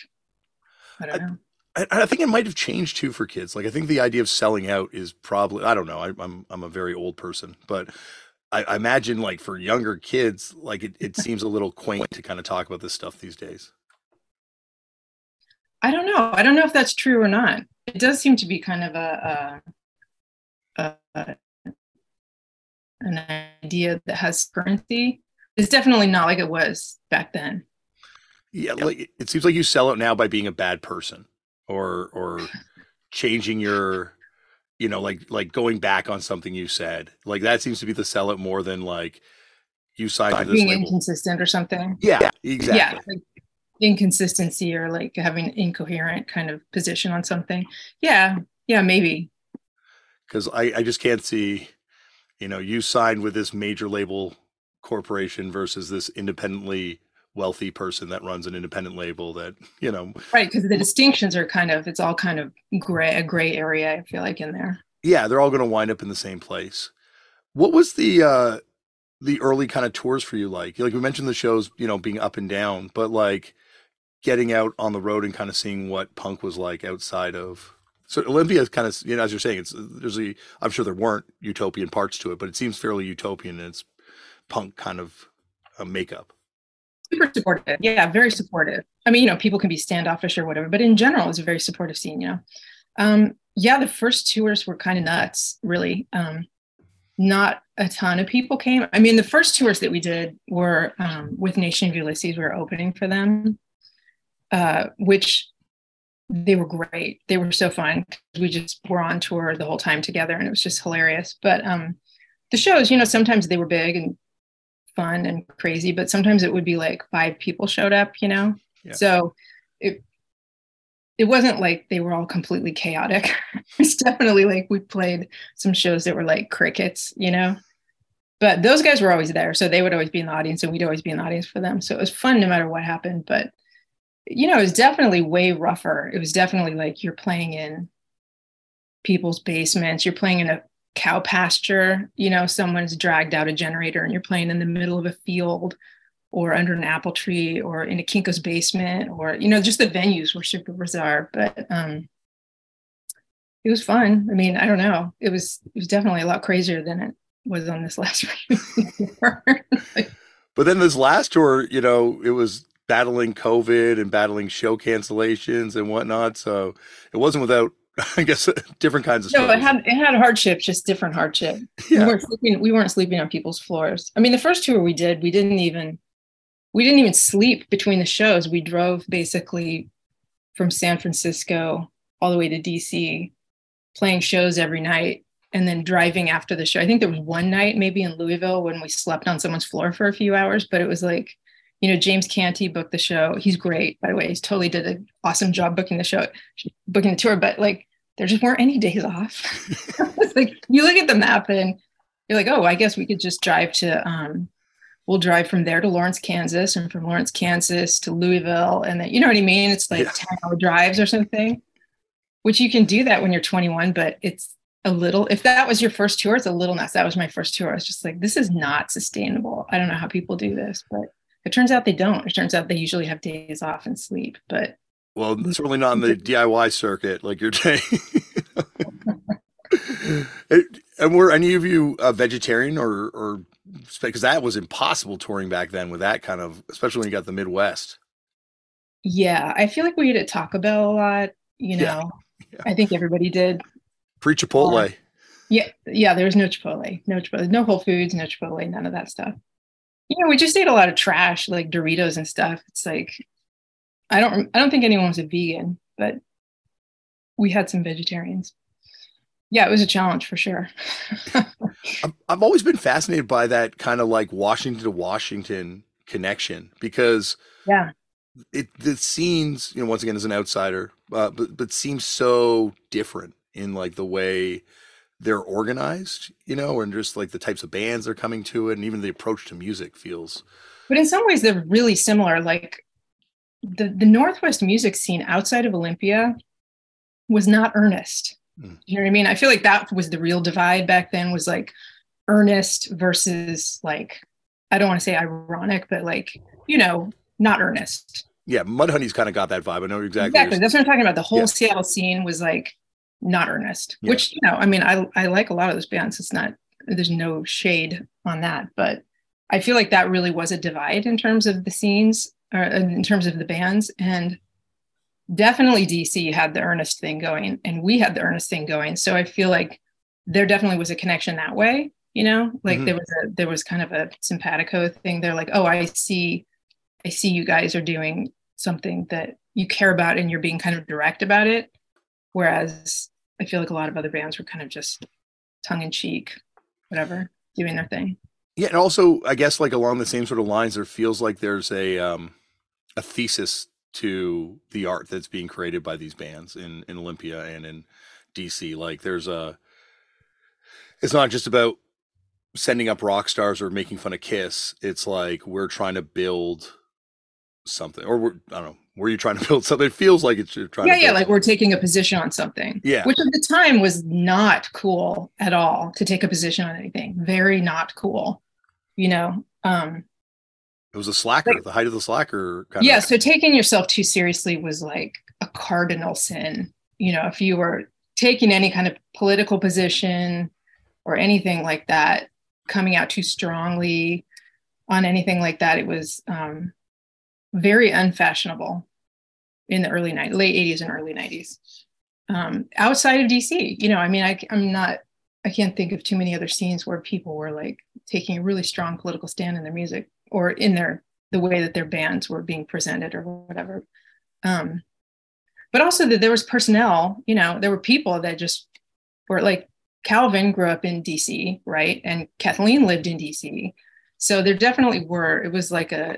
I don't know. I think it might have changed too for kids. Like I think the idea of selling out is probably, I don't know. I'm a very old person, but I imagine like for younger kids, like it seems a little quaint to kind of talk about this stuff these days. I don't know. I don't know if that's true or not. It does seem to be kind of an idea that has currency. It's definitely not like it was back then. Yeah, like it seems like you sell it now by being a bad person or changing your, like going back on something you said. Like that seems to be the sell it more than like you signed to this Being label. inconsistent or something. Yeah, exactly. Yeah, like inconsistency or like having an incoherent kind of position on something. Yeah, maybe. Because I just can't see, you signed with this major label corporation versus this independently wealthy person that runs an independent label that, you know, Right, because the distinctions are kind of, it's all kind of gray, a gray area, I feel like, in there. yeah, they're all going to wind up in the same place. What was the early kind of tours for you like? Like we mentioned the shows, you know, being up and down, but like getting out on the road and kind of seeing what punk was like outside of. So Olympia is kind of, you know, as you're saying, it's there's a, I'm sure there weren't utopian parts to it, but it seems fairly utopian in its punk kind of makeup. Super supportive. Yeah, very supportive. I mean, people can be standoffish or whatever, but in general, it's a very supportive scene. Yeah, the first tours were kind of nuts, really. Not a ton of people came. I mean, the first tours that we did were with Nation of Ulysses. We were opening for them, which they were great. They were so fun. We just were on tour the whole time together, and it was just hilarious. But the shows, sometimes they were big and fun and crazy, but sometimes it would be like 5 people showed up. Yeah. So it wasn't like they were all completely chaotic. It's definitely like we played some shows that were like crickets. But those guys were always there. So they would always be in the audience and we'd always be in the audience for them. So it was fun no matter what happened. But, it was definitely way rougher. It was definitely like you're playing in people's basements. You're playing in a cow pasture. Someone's dragged out a generator and you're playing in the middle of a field or under an apple tree or in a Kinko's basement or, just the venues were super bizarre. But it was fun. I mean, I don't know. It was definitely a lot crazier than it was on this last tour. But then this last tour, it was battling COVID and battling show cancellations and whatnot. So it wasn't without, I guess, different kinds of No, struggles. it had hardship, just different hardship. Yeah. We weren't sleeping on people's floors. I mean, the first tour we didn't even sleep between the shows. We drove basically from San Francisco all the way to DC, playing shows every night and then driving after the show. I think there was one night maybe in Louisville when we slept on someone's floor for a few hours, but it was like, James Canty booked the show. He's great, by the way. He's totally did an awesome job booking the tour, but like there just weren't any days off. It's like you look at the map and you're like, oh, I guess we could just drive to we'll drive from there to Lawrence, Kansas, and from Lawrence, Kansas to Louisville. And then, you know what I mean? It's like 10-hour drives or something, which you can do that when you're 21, but it's a little, if that was your first tour, it's a little nuts. That was my first tour. I was just like, this is not sustainable. I don't know how people do this, but it turns out they don't. It turns out they usually have days off and sleep, but. Well, certainly not on the DIY circuit, like you're saying. And were any of you vegetarian or because that was impossible touring back then with that kind of, especially when you got the Midwest. Yeah, I feel like we ate at Taco Bell a lot. Yeah. I think everybody did. Free Chipotle. Yeah. There was no Chipotle, no Whole Foods, no Chipotle, none of that stuff. We just ate a lot of trash, like Doritos and stuff. It's like, I don't think anyone was a vegan, but we had some vegetarians. Yeah, it was a challenge for sure. I've always been fascinated by that kind of like Washington to Washington connection because the scenes, once again as an outsider, but seems so different in like the way they're organized, and just like the types of bands they're coming to it, and even the approach to music feels. But in some ways, they're really similar. Like the Northwest music scene outside of Olympia was not earnest. You know what I mean? I feel like that was the real divide back then, was like earnest versus like, I don't want to say ironic, but like, not earnest. Yeah, Mudhoney's kind of got that vibe. I know exactly. That's what I'm talking about. The whole Seattle scene was like not earnest, which, I mean, I like a lot of those bands. It's not, there's no shade on that, but I feel like that really was a divide in terms of the scenes or in terms of the bands. And definitely DC had the earnest thing going and we had the earnest thing going. So I feel like there definitely was a connection that way, like there was kind of a simpatico thing. They're like, oh, I see you guys are doing something that you care about and you're being kind of direct about it. Whereas I feel like a lot of other bands were kind of just tongue in cheek, whatever, doing their thing. Yeah. And also I guess like along the same sort of lines, there feels like there's a thesis to the art that's being created by these bands in Olympia and in DC. Like it's not just about sending up rock stars or making fun of Kiss. It's like, we're trying to build something, or I don't know, were you trying to build something? It feels like it's you're trying to Yeah, build like something. we're taking a position on something. Yeah. Which at the time was not cool at all to take a position on anything. Very not cool, you know. It was a slacker, Like, the height of the slacker kind yeah, of. so taking yourself too seriously was like a cardinal sin. You know, if you were taking any kind of political position or anything like that, coming out too strongly on anything like that, it was very unfashionable in the late 80s and early 90s. Outside of DC, you know, I mean, I can't think of too many other scenes where people were like taking a really strong political stand in their music or in the way that their bands were being presented or whatever. But also that there was personnel, you know, there were people that just were like, Calvin grew up in DC, right? And Kathleen lived in DC. So there definitely were, it was like an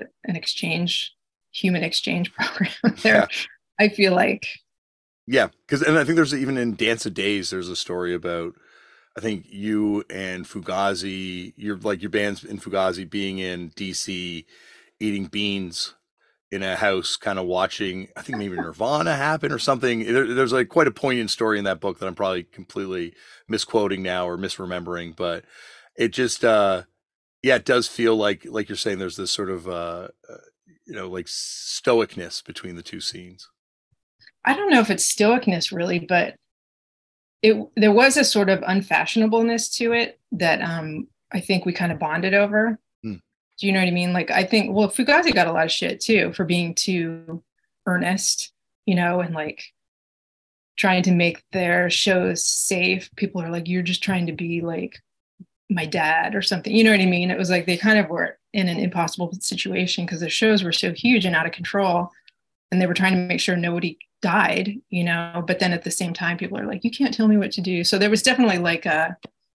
human exchange program there. Yeah. I feel like. Yeah. And I think there's even in Dance of Days, there's a story about, I think you and Fugazi, your band's in Fugazi being in DC, eating beans in a house, kind of watching, I think maybe Nirvana happen or something. There's like quite a poignant story in that book that I'm probably completely misquoting now or misremembering, but it just, yeah, it does feel like you're saying there's this sort of, like stoicness between the two scenes. I don't know if it's stoicness really, but there was a sort of unfashionableness to it that I think we kind of bonded over. Do you know what I mean? Like, I think, well, Fugazi got a lot of shit too for being too earnest, you know, and like trying to make their shows safe. People are like, you're just trying to be like my dad or something. You know what I mean? It was like they kind of were in an impossible situation because their shows were so huge and out of control. And they were trying to make sure nobody died, you know, but then at the same time, people are like, you can't tell me what to do. So there was definitely like a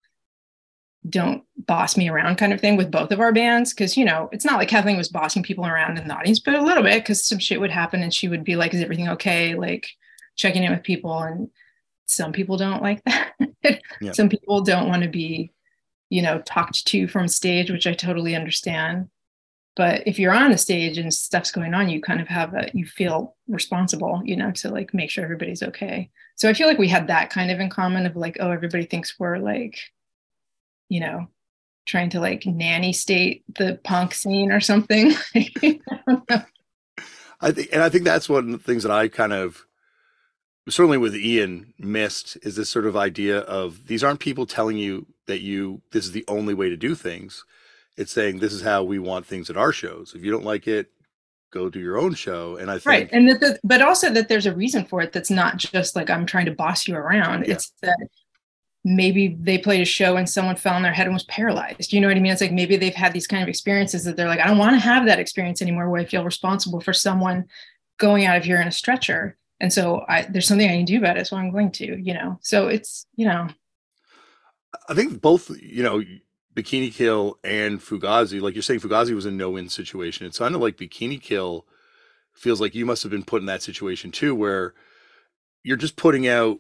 don't boss me around kind of thing with both of our bands. Cause you know, it's not like Kathleen was bossing people around in the audience, but a little bit, cause some shit would happen and she would be like, is everything okay? Like checking in with people. And some people don't like that. Yeah. Some people don't want to be, you know, talked to from stage, which I totally understand. But if you're on a stage and stuff's going on, you kind of you feel responsible, you know, to like make sure everybody's okay. So I feel like we had that kind of in common of like, oh, everybody thinks we're like, you know, trying to like nanny state the punk scene or something. I don't know. I think that's one of the things that I kind of, certainly with Ian, missed is this sort of idea of these aren't people telling you that this is the only way to do things. It's saying this is how we want things at our shows. If you don't like it, go do your own show. And I think right, and but also that there's a reason for it. That's not just like I'm trying to boss you around. Yeah. It's that maybe they played a show and someone fell on their head and was paralyzed. You know what I mean? It's like maybe they've had these kind of experiences that they're like, I don't want to have that experience anymore where I feel responsible for someone going out of here in a stretcher. And so there's something I can do about it. So I'm going to, you know, so it's, you know. I think both, you know, Bikini Kill and Fugazi, like you're saying, Fugazi was a no-win situation. It sounded like Bikini Kill feels like you must have been put in that situation too, where you're just putting out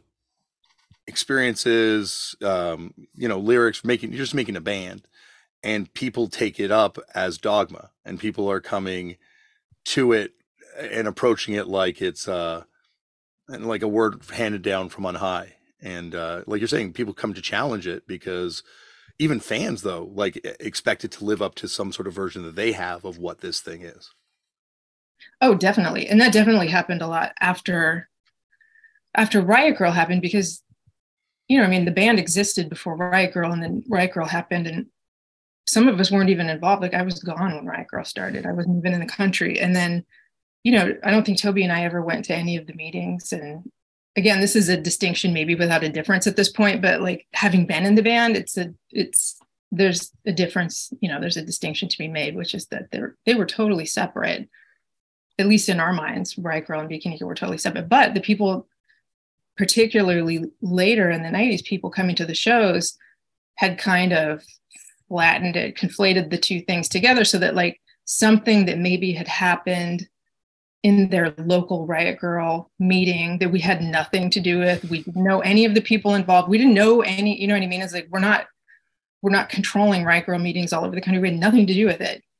experiences, you know, lyrics, you're just making a band, and people take it up as dogma, and people are coming to it and approaching it like it's like a word handed down from on high. And like you're saying, people come to challenge it because even fans, though, like expect it to live up to some sort of version that they have of what this thing is. Oh, definitely. And that definitely happened a lot after Riot Grrrl happened because, you know, I mean, the band existed before Riot Grrrl and then Riot Grrrl happened and some of us weren't even involved. Like I was gone when Riot Grrrl started. I wasn't even in the country. And then, you know, I don't think Toby and I ever went to any of the meetings. And again, this is a distinction maybe without a difference at this point, but like having been in the band, there's a difference, you know, there's a distinction to be made, which is that they were totally separate, at least in our minds. Riot Grrrl and Bikini Kill were totally separate, but the people, particularly later in the 90s, people coming to the shows had kind of flattened it, conflated the two things together so that like something that maybe had happened in their local Riot Grrrl meeting that we had nothing to do with. We didn't know any of the people involved. We didn't know any, you know what I mean? It's like, we're not controlling Riot Grrrl meetings all over the country. We had nothing to do with it.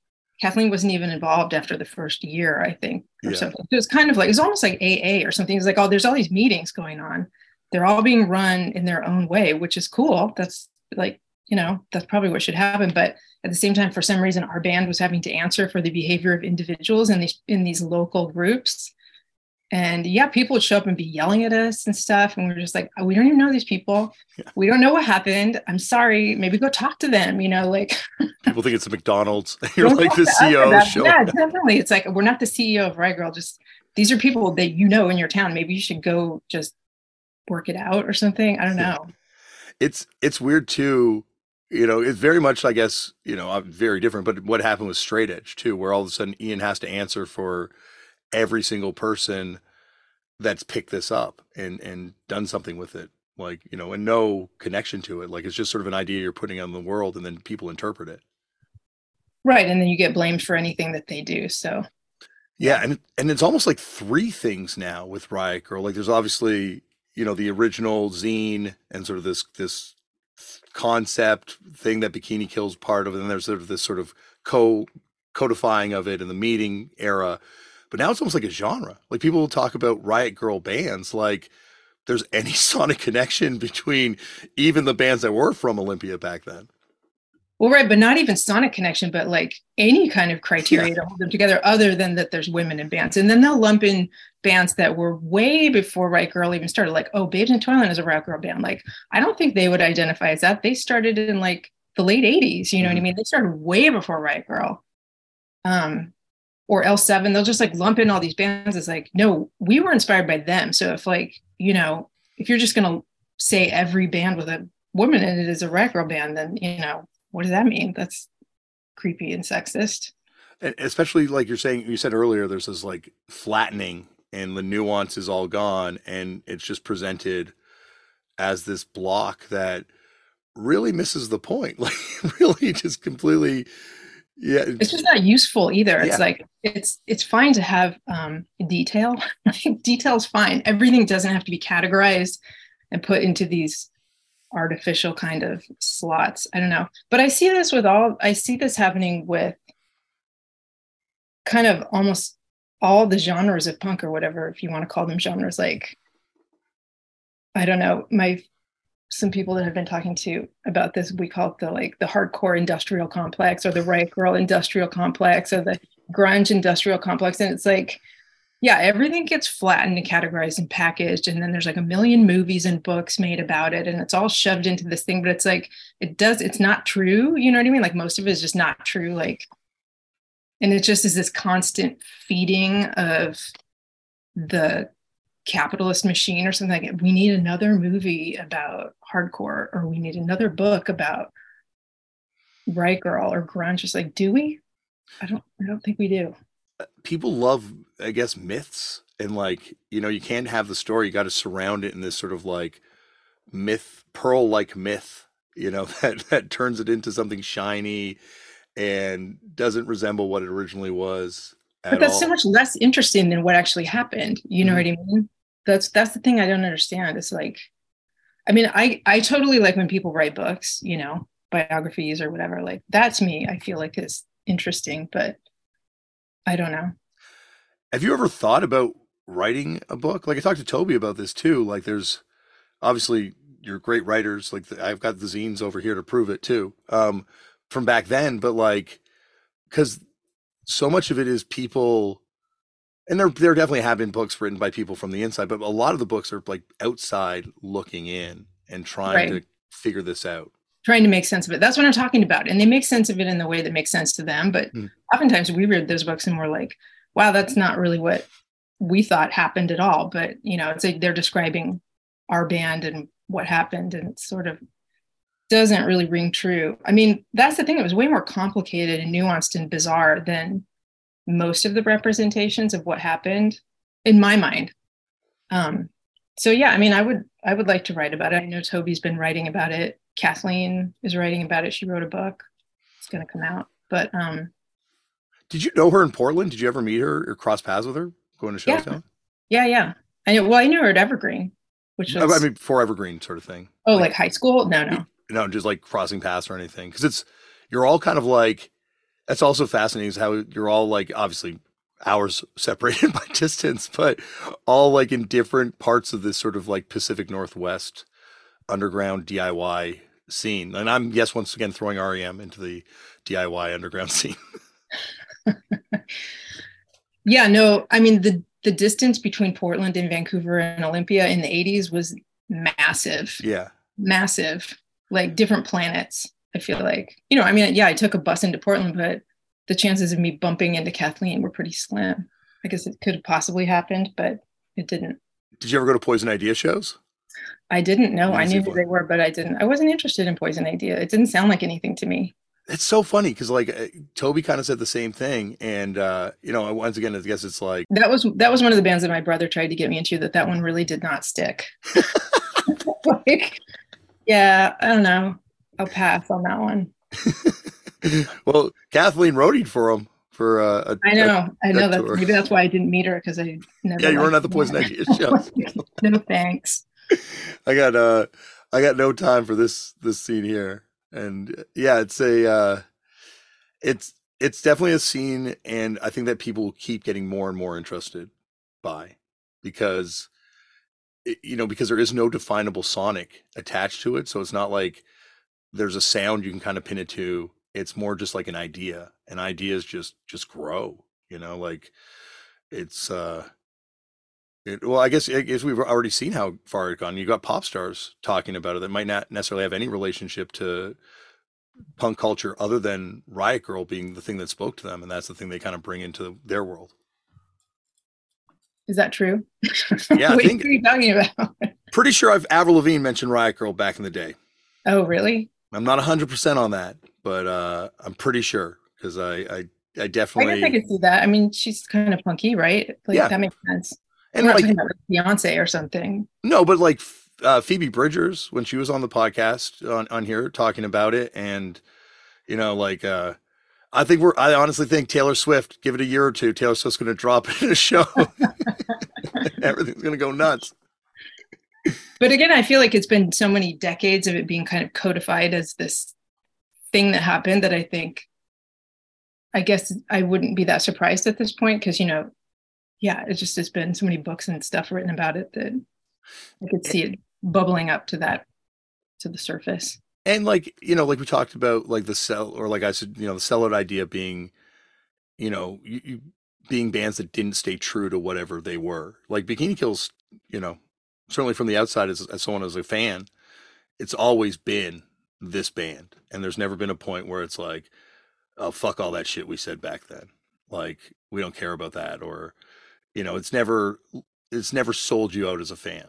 Kathleen wasn't even involved after the first year, I think, or Yeah. something. It was kind of like, it was almost like AA or something. It's like, oh, there's all these meetings going on. They're all being run in their own way, which is cool. That's like, that's probably what should happen. But at the same time, for some reason, our band was having to answer for the behavior of individuals in these local groups. And yeah, people would show up and be yelling at us and stuff. And we're just like, oh, we don't even know these people. Yeah. We don't know what happened. I'm sorry. Maybe go talk to them, like. People think it's a McDonald's. You're like the CEO. Yeah, definitely. It's like, we're not the CEO of Riot Grrrl. Just, these are people that in your town. Maybe you should go just work it out or something. I don't know. It's weird too. It's very much, I guess, very different. But what happened with Straight Edge too, where all of a sudden Ian has to answer for every single person that's picked this up and done something with it, like, and no connection to it. Like, it's just sort of an idea you're putting out in the world, and then people interpret it. Right. And then you get blamed for anything that they do. So yeah. And it's almost like three things now with Riot Grrrl. Like, there's obviously, the original zine and sort of this concept thing that Bikini Kill's part of, and then there's sort of this sort of codifying of it in the meeting era. But now it's almost like a genre. Like, people will talk about Riot Grrrl bands like there's any sonic connection between even the bands that were from Olympia back then. Well, right, but not even sonic connection, but like any kind of criteria to hold them together other than that there's women in bands. And then they'll lump in bands that were way before Riot Grrrl even started, like, oh, Babes in Toyland is a Riot Grrrl band. Like, I don't think they would identify as that. They started in like the late 80s, you know what I mean? They started way before Riot Grrrl. Or L7, they'll just like lump in all these bands. It's like, no, we were inspired by them. So if like, if you're just going to say every band with a woman in it is a Riot Grrrl band, then, what does that mean? That's creepy and sexist. And especially like you said earlier, there's this like flattening and the nuance is all gone. And it's just presented as this block that really misses the point. Like, really just completely. Yeah, it's just not useful either. It's like it's fine to have detail. Detail's fine. Everything doesn't have to be categorized and put into these artificial kind of slots. I don't know, but I see this happening with kind of almost all the genres of punk or whatever, if you want to call them genres. Like, I don't know, some people that have been talking to about this, we call it the hardcore industrial complex, or the Riot Grrrl industrial complex, or the grunge industrial complex. And it's like, yeah, everything gets flattened and categorized and packaged. And then there's like a million movies and books made about it. And it's all shoved into this thing, but it's like, it's not true. You know what I mean? Like, most of it is just not true. Like, and it just is this constant feeding of the capitalist machine or something. Like, we need another movie about hardcore, or we need another book about Riot Grrrl or grunge. Just like, do we? I don't think we do. People love, I guess, myths, and like, you can't have the story. You got to surround it in this sort of like myth, pearl-like myth, that turns it into something shiny and doesn't resemble what it originally was. But that's so much less interesting than what actually happened. You know what I mean? That's the thing I don't understand. It's like, I mean, I totally like when people write books, biographies or whatever. Like, that to me, I feel like is interesting, but I don't know. Have you ever thought about writing a book? Like, I talked to Toby about this too. Like, there's obviously, you're great writers. Like, I've got the zines over here to prove it too, from back then. But like, because so much of it is people, and there definitely have been books written by people from the inside, but a lot of the books are like outside looking in and trying to figure this out. Trying to make sense of it. That's what I'm talking about. And they make sense of it in the way that makes sense to them. But oftentimes we read those books and we're like, wow, that's not really what we thought happened at all. But, it's like they're describing our band and what happened, and it sort of doesn't really ring true. I mean, that's the thing. It was way more complicated and nuanced and bizarre than most of the representations of what happened in my mind. So yeah, I mean, I would like to write about it. I know Toby's been writing about it. Kathleen is writing about it. She wrote a book. It's going to come out. But did you know her in Portland? Did you ever meet her or cross paths with her going to shows? Yeah. I knew her at Evergreen, which was, I mean, for Evergreen sort of thing. Oh, like high school? No. No, just like crossing paths or anything. Because you're all kind of like That's also fascinating is how you're all like obviously hours separated by distance, but all like in different parts of this sort of like Pacific Northwest underground DIY scene. And I'm, yes, once again throwing REM into the DIY underground scene. Yeah, no, I mean the distance between Portland and Vancouver and Olympia in the 80s was massive. Yeah. Massive. Like different planets, I feel like. You know, I mean, yeah, I took a bus into Portland, but the chances of me bumping into Kathleen were pretty slim. I guess it could have possibly happened, but it didn't. Did you ever go to Poison Idea shows? I didn't know. I Didn't see knew who they were, but I didn't. I wasn't interested in Poison Idea. It didn't sound like anything to me. It's so funny because like Toby kind of said the same thing, and you know, once again, I guess it's like That was one of the bands that my brother tried to get me into. That one really did not stick. Like, yeah, I don't know. I'll pass on that one. well, Kathleen roadied for him for I know that tour. maybe that's why I didn't meet her because I never. Yeah, you weren't at liked the Poison her. Idea show. No thanks. I got no time for this scene here, and yeah, it's definitely a scene, and I think that people keep getting more and more interested by because you know because there is no definable sonic attached to it, so it's not like there's a sound you can kind of pin it to. It's more just like an idea, and ideas just grow. You know, like it's well, I guess we've already seen how far it's gone. You got pop stars talking about it that might not necessarily have any relationship to punk culture other than Riot Girl being the thing that spoke to them, and that's the thing they kind of bring into their world. Is that true? Yeah, I What think are you talking about? pretty sure I've Avril Lavigne mentioned Riot Girl back in the day. Oh, really? I'm not 100% on that, but I'm pretty sure because I I definitely guess I could see that. I mean, she's kind of punky, right? Like yeah, that makes sense. and We're not like talking about like Beyonce or something. no, but like Phoebe Bridgers when she was on the podcast on here talking about it, and you know like I honestly think Taylor Swift, give it a year or two, Taylor Swift's going to drop it in a show. Everything's going to go nuts. But again, I feel like it's been so many decades of it being kind of codified as this thing that happened that I guess I wouldn't be that surprised at this point because, you know, yeah, it's been so many books and stuff written about it that I could see it bubbling up to the surface. And like, you know, like we talked about like the cell or like I said, you know, the sellout idea being, you know, you being bands that didn't stay true to whatever they were. Like Bikini Kill's, you know, certainly from the outside as someone as a fan, it's always been this band. And there's never been a point where it's like, oh, fuck all that shit we said back then. Like, we don't care about that. Or, you know, it's never sold you out as a fan.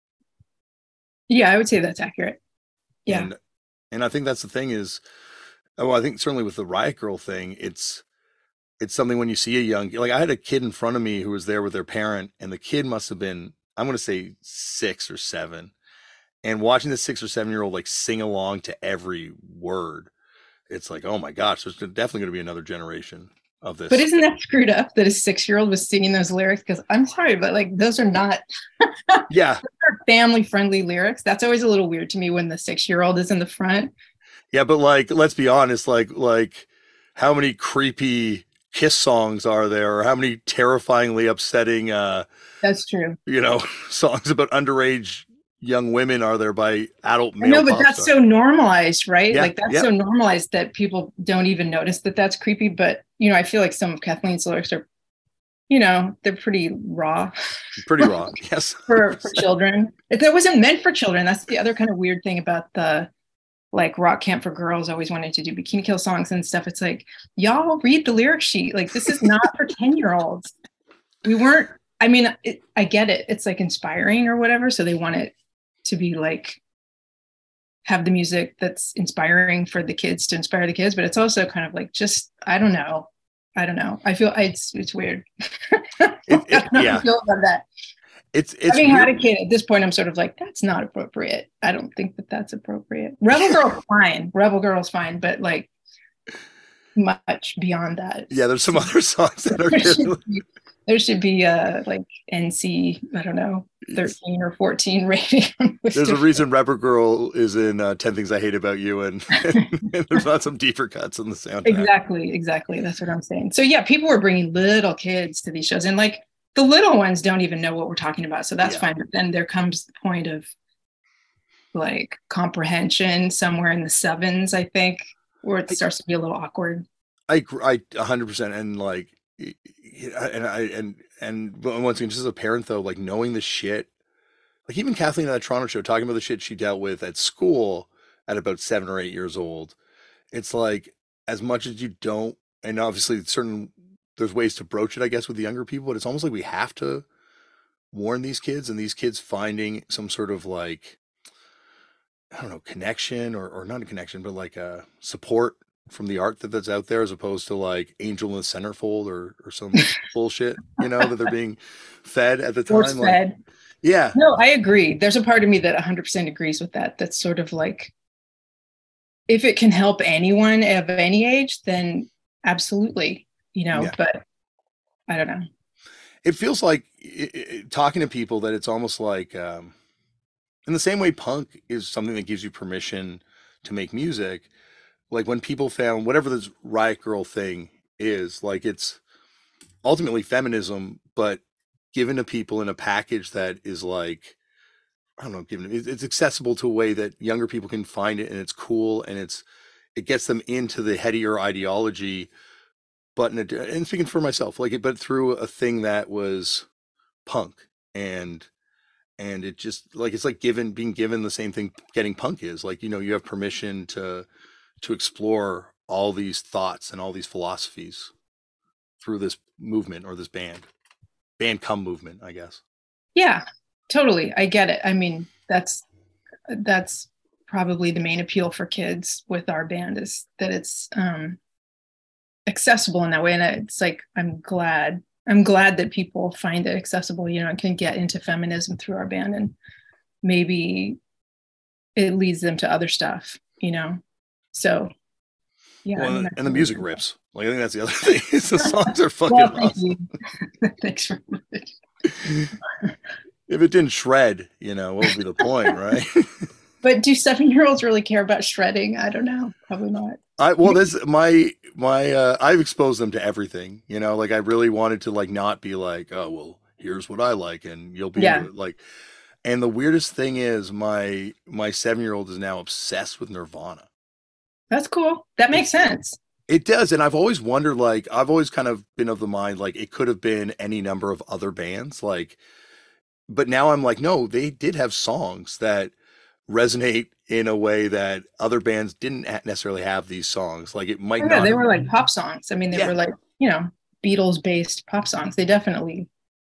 Yeah, I would say that's accurate. Yeah. And I think that's the thing is, oh, I think certainly with the Riot Girl thing, it's something when you see a young, like I had a kid in front of me who was there with their parent, and the kid must have been, I'm going to say 6 or 7. And watching the 6 or 7-year-old like sing along to every word, it's like, oh my gosh, there's definitely going to be another generation of this. But isn't that screwed up that a 6-year-old was singing those lyrics? Because I'm sorry, but like those are not yeah, family friendly lyrics. That's always a little weird to me when the 6-year-old is in the front. yeah, but like, let's be honest, like how many creepy Kiss songs are there, or how many terrifyingly upsetting, That's true. you know, songs about underage young women are there by adult I male know, but pop that's stars? so normalized, right? Yeah, Like that's yeah. so normalized that people don't even notice that that's creepy. But you know, I feel like some of Kathleen's lyrics are, you know, they're pretty raw Pretty raw. Yes. for children. If that wasn't meant for children, that's the other kind of weird thing about the like rock camp for girls always wanted to do Bikini Kill songs and stuff. It's like, y'all read the lyric sheet. Like this is not for 10-year-olds. We weren't, I mean, I get it. It's like inspiring or whatever. So they want it to be like, have the music that's inspiring for the kids to inspire the kids. But it's also kind of like, just, I don't know. I feel it's weird. I don't know how yeah. I feel about that. It's Having had a weird. kid at this point, I'm sort of like, that's not appropriate. I don't think that that's appropriate. Rebel Girl's fine. Rebel Girl's fine, but like much beyond that. Yeah, there's some other songs that are just, There should be a like NC, I don't know, 13 or 14 rating. There's a reason Rubber Girl is in 10 Things I Hate About You, and there's not some deeper cuts in the soundtrack. Exactly. That's what I'm saying. So yeah, people were bringing little kids to these shows, and like the little ones don't even know what we're talking about. So that's fine. But then there comes the point of like comprehension somewhere in the sevens, I think, where it starts to be a little awkward. I 100%. And like, and once again, just as a parent though, like knowing the shit, like even Kathleen on the Toronto show talking about the shit she dealt with at school at about 7 or 8 years old. It's like, as much as you don't, and obviously there's ways to broach it, I guess, with the younger people, but it's almost like we have to warn these kids, and these kids finding some sort of like, I don't know, connection or not a connection, but like a support from the art that's out there, as opposed to like Angel in the Centerfold or some bullshit, that they're being fed at the time. Force fed. Like, yeah. No, I agree. There's a part of me that 100% agrees with that. That's sort of like, if it can help anyone of any age, then absolutely, but I don't know. It feels like talking to people that it's almost like, in the same way punk is something that gives you permission to make music, like when people found whatever this Riot Girl thing is, like it's ultimately feminism, but given to people in a package that is like, I don't know, it's accessible to a way that younger people can find it, and it's cool, and it gets them into the headier ideology, but and speaking for myself, like but through a thing that was punk, and it just like, it's like being given the same thing getting punk is like, you have permission to explore all these thoughts and all these philosophies through this movement, or this band come movement, I guess. Yeah, totally. I get it. I mean, that's probably the main appeal for kids with our band, is that it's accessible in that way. And it's like, I'm glad that people find it accessible, and can get into feminism through our band, and maybe it leads them to other stuff, So yeah. Well, and the music rips. Like, I think that's the other thing. The songs are fucking awesome. Thanks very much. If it didn't shred, what would be the point, right? But do 7-year-olds really care about shredding? I don't know. Probably not. This my I've exposed them to everything, like I really wanted to like not be like, oh well, here's what I like and you'll be into it. Like, and the weirdest thing is my 7-year-old is now obsessed with Nirvana. That's cool. That makes sense. It does. And I've always wondered, like, I've always kind of been of the mind, like, it could have been any number of other bands, like, but now I'm like, no, they did have songs that resonate in a way that other bands didn't necessarily have these songs. Like, it might not. They were like pop songs. I mean, they were like, Beatles based pop songs. They definitely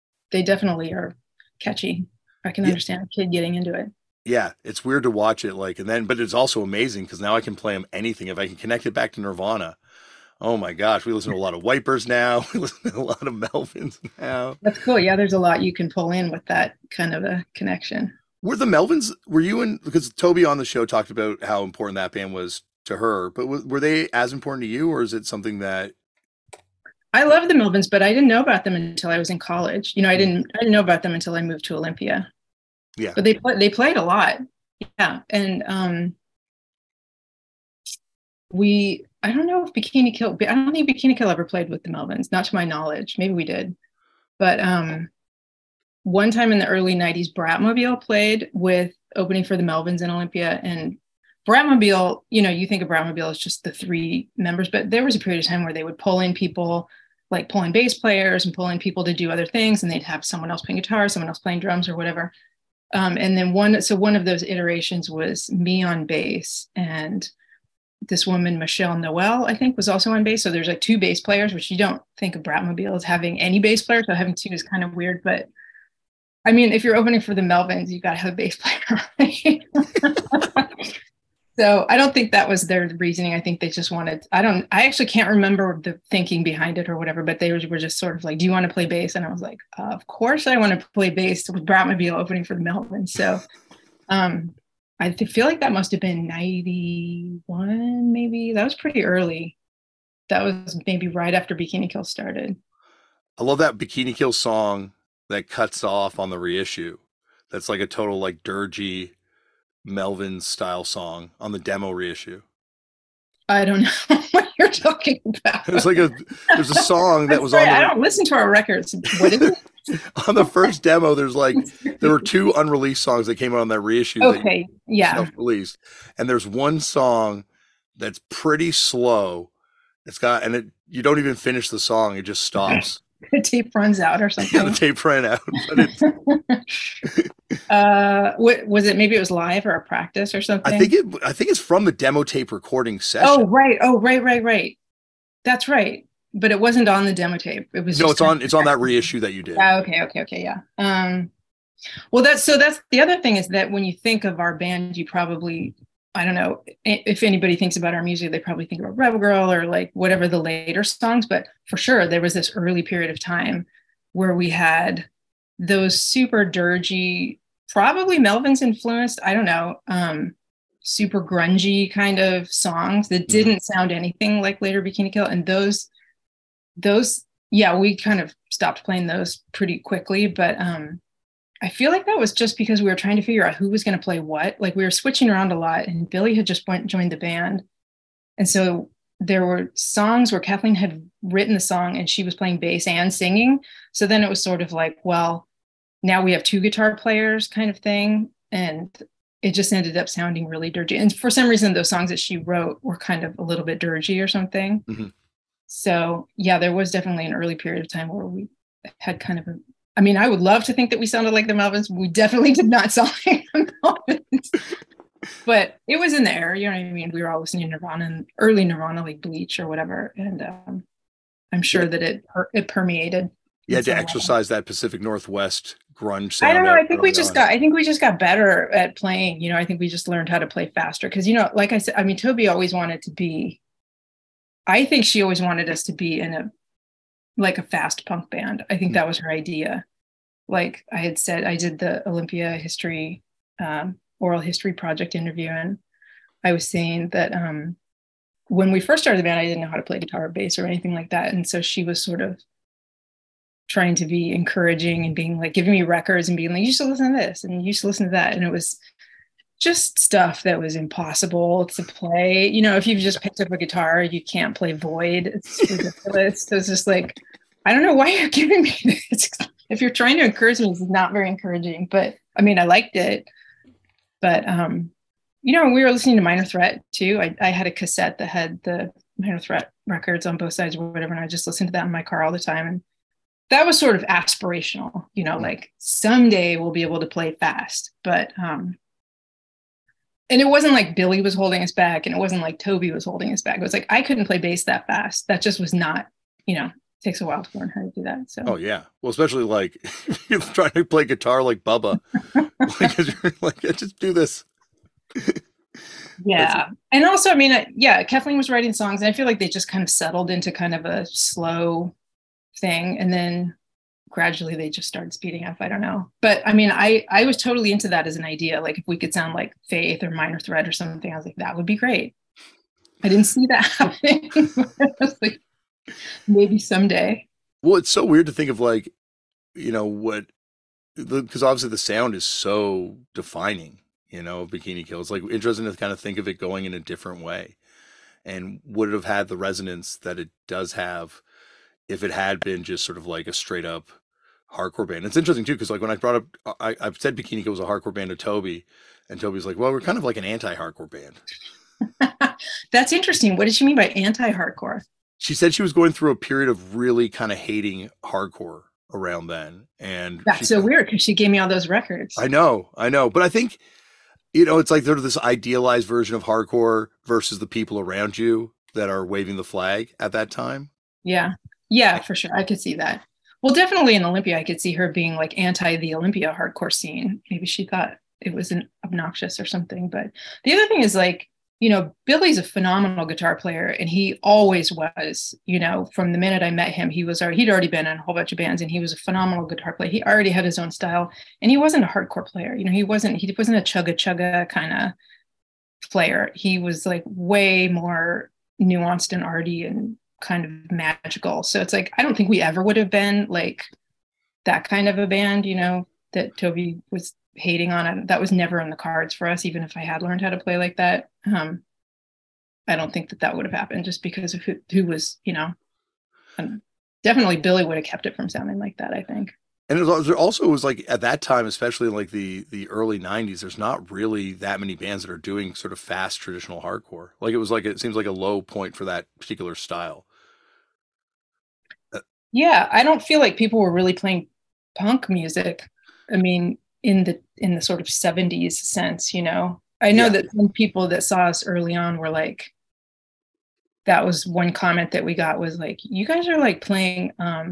are catchy. I can understand a kid getting into it. Yeah, it's weird to watch it, like, but it's also amazing because now I can play them anything. If I can connect it back to Nirvana, oh my gosh, we listen to a lot of Wipers now. We listen to a lot of Melvins now. That's cool. Yeah, there's a lot you can pull in with that kind of a connection. Were the Melvins, because Toby on the show talked about how important that band was to her, but were they as important to you, or is it something that? I love the Melvins, but I didn't know about them until I was in college. I didn't know about them until I moved to Olympia. Yeah. But they played a lot. Yeah. And I don't know if Bikini Kill, I don't think Bikini Kill ever played with the Melvins, not to my knowledge. Maybe we did. But one time in the early 90s, Bratmobile played with opening for the Melvins in Olympia. And Bratmobile, you think of Bratmobile as just the 3 members, but there was a period of time where they would pull in people, like pull in bass players and pull in people to do other things. And they'd have someone else playing guitar, someone else playing drums or whatever. And then one of those iterations was me on bass, and this woman, Michelle Noel, I think, was also on bass. So there's like 2 bass players, which you don't think of Bratmobile as having any bass players. So having 2 is kind of weird. But I mean, if you're opening for the Melvins, you got to have a bass player, right? So I don't think that was their reasoning. I think they just wanted, I actually can't remember the thinking behind it or whatever, but they were just sort of like, do you want to play bass? And I was like, of course I want to play bass with Bratmobile opening for the Melvins. So I feel like that must have been 91, maybe. That was pretty early. That was maybe right after Bikini Kill started. I love that Bikini Kill song that cuts off on the reissue. That's like a total like dirgy Melvin style song on the demo reissue. I don't know what you're talking about. There's like there's a song that was Sorry, on I the don't listen to our records. What is it? on the first demo. There were two unreleased songs that came out on that reissue. Okay, that yeah. Self-released, and there's one song that's pretty slow. You don't even finish the song; it just stops. The tape runs out or something. Yeah, the tape ran out. What was it? Maybe it was live or a practice or something. I think it's from the demo tape recording session. Oh right. That's right. But it wasn't on the demo tape. It was it's on that reissue that you did. Okay, yeah. Well, that's the other thing is that when you think of our band, you probably, I don't know if anybody thinks about our music, they probably think about Rebel Girl or like whatever the later songs, but for sure there was this early period of time where we had those super dirgy, probably Melvin's influenced, I don't know, super grungy kind of songs that didn't sound anything like later Bikini Kill. And those, yeah, we kind of stopped playing those pretty quickly, but I feel like that was just because we were trying to figure out who was going to play what. Like we were switching around a lot, and Billy had just joined the band. And so there were songs where Kathleen had written the song and she was playing bass and singing. So then it was sort of like, well, now we have two guitar players kind of thing. And it just ended up sounding really dirgy. And for some reason, those songs that she wrote were kind of a little bit dirgy or something. Mm-hmm. So yeah, there was definitely an early period of time where we had kind of I would love to think that we sounded like the Melvins. We definitely did not sound like the Melvins. But it was in there, you know what I mean? We were all listening to Nirvana and early Nirvana, like Bleach or whatever. And I'm sure that it permeated. You had to exercise that Pacific Northwest grunge sound. I don't know. I think we just got better at playing. You know, I think we just learned how to play faster. Because, you know, like I said, Toby always wanted to be, I think she always wanted us to be in a fast punk band. I think that was her idea. Like I had said, I did the Olympia history, oral history project interview. And I was saying that when we first started the band, I didn't know how to play guitar or bass or anything like that. And so she was sort of trying to be encouraging and being like, giving me records and being like, you should listen to this and you should listen to that. And it was just stuff that was impossible to play. You know, if you've just picked up a guitar, you can't play Void. It's ridiculous. So it's just like, I don't know why you're giving me this. If you're trying to encourage me, it's not very encouraging. But I liked it. But you know, we were listening to Minor Threat too. I had a cassette that had the Minor Threat records on both sides or whatever, and I just listened to that in my car all the time. And that was sort of aspirational, you know, like someday we'll be able to play fast. But and it wasn't like Billy was holding us back, and it wasn't like Toby was holding us back. It was like I couldn't play bass that fast. That just was not, you know, it takes a while to learn how to do that. So. Oh yeah, well, especially like you're trying to play guitar like Bubba, like just do this. Yeah, and also, Kathleen was writing songs, and I feel like they just kind of settled into kind of a slow thing, and then gradually they just started speeding up. I don't know, but I was totally into that as an idea. Like if we could sound like Faith or Minor Threat or something, I was like, that would be great. I didn't see that happening. I was like, maybe someday. Well, it's so weird to think of like, you know, because obviously the sound is so defining, you know, of Bikini Kill. It's like interesting to kind of think of it going in a different way, and would it have had the resonance that it does have if it had been just sort of like a straight up hardcore band. It's interesting too, because like when I brought up, I've said Bikini Kill was a hardcore band to Toby, and Toby's like, well, we're kind of like an anti-hardcore band. That's interesting. What did she mean by anti-hardcore? She said she was going through a period of really kind of hating hardcore around then. And that's so weird because she gave me all those records. I know. But I think, you know, it's like there's this idealized version of hardcore versus the people around you that are waving the flag at that time. Yeah. Yeah, for sure. I could see that. Well, definitely in Olympia, I could see her being like anti the Olympia hardcore scene. Maybe she thought it was obnoxious or something. But the other thing is like, you know, Billy's a phenomenal guitar player, and he always was, you know, from the minute I met him, he'd already been in a whole bunch of bands, and he was a phenomenal guitar player. He already had his own style, and he wasn't a hardcore player. You know, he wasn't a chugga kind of player. He was like way more nuanced and arty and kind of magical. So it's like, I don't think we ever would have been like that kind of a band, you know, that Toby was hating on. It. That was never in the cards for us, even if I had learned how to play like that. I don't think that that would have happened just because of who was, you know, definitely Billy would have kept it from sounding like that, I think. And it was like at that time, especially in like the early 90s, there's not really that many bands that are doing sort of fast traditional hardcore. Like it seems like a low point for that particular style. Yeah, I don't feel like people were really playing punk music. I mean, in the sort of 70s sense, you know. I know that some people that saw us early on were like, that was one comment that we got was like, you guys are like playing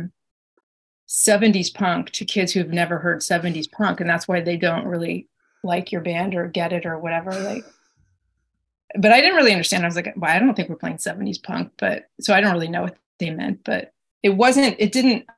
70s punk to kids who have never heard 70s punk, and that's why they don't really like your band or get it or whatever. Like, but I didn't really understand. I was like, well, I don't think we're playing 70s punk, but so I don't really know what they meant, but it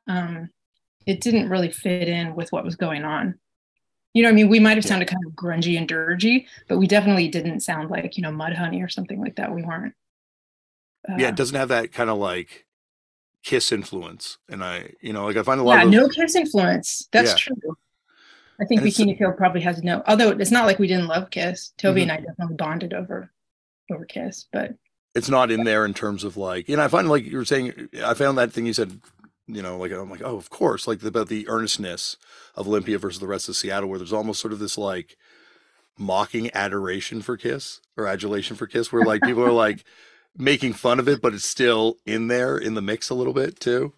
didn't really fit in with what was going on. You know what I mean? We might have sounded kind of grungy and dirgy, but we definitely didn't sound like, you know, Mudhoney or something like that. We weren't. It doesn't have that kind of like Kiss influence. And I find a lot of no Kiss influence. That's true. I think Bikini Kill probably has no, although it's not like we didn't love Kiss. Toby and I definitely bonded over Kiss, but it's not in there in terms of like, I find like you were saying, I found that thing you said, like, I'm like, oh, of course, like about the earnestness of Olympia versus the rest of Seattle, where there's almost sort of this like mocking adoration for Kiss or adulation for Kiss, where like people are like making fun of it, but it's still in there in the mix a little bit too.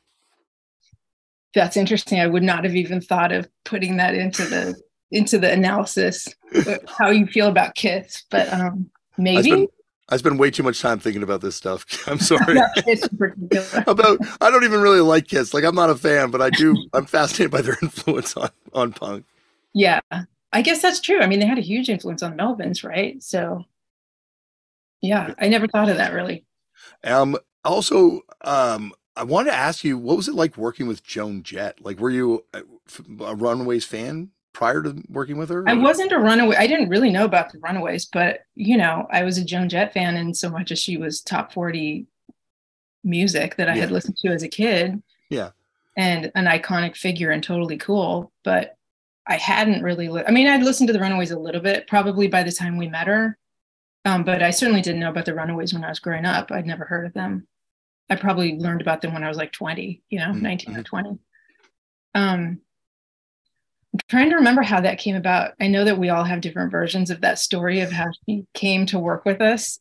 That's interesting. I would not have even thought of putting that into the analysis, how you feel about Kiss, but maybe. I spend way too much time thinking about this stuff. I'm sorry. Kiss in particular. I don't even really like Kiss. Like I'm not a fan, but I'm fascinated by their influence on punk. Yeah, I guess that's true. I mean, they had a huge influence on Melvins, right? So yeah, I never thought of that really. Also, I wanted to ask you, what was it like working with Joan Jett? Like, were you a Runaways fan prior to working with her? I wasn't a Runaway. I didn't really know about the Runaways, but I was a Joan Jett fan in so much as she was top 40 music that I had listened to as a kid. Yeah. And an iconic figure and totally cool. But I hadn't really, I'd listened to the Runaways a little bit, probably by the time we met her. But I certainly didn't know about the Runaways when I was growing up. I'd never heard of them. I probably learned about them when I was like 20, 19 or 20. I'm trying to remember how that came about. I know that we all have different versions of that story of how she came to work with us.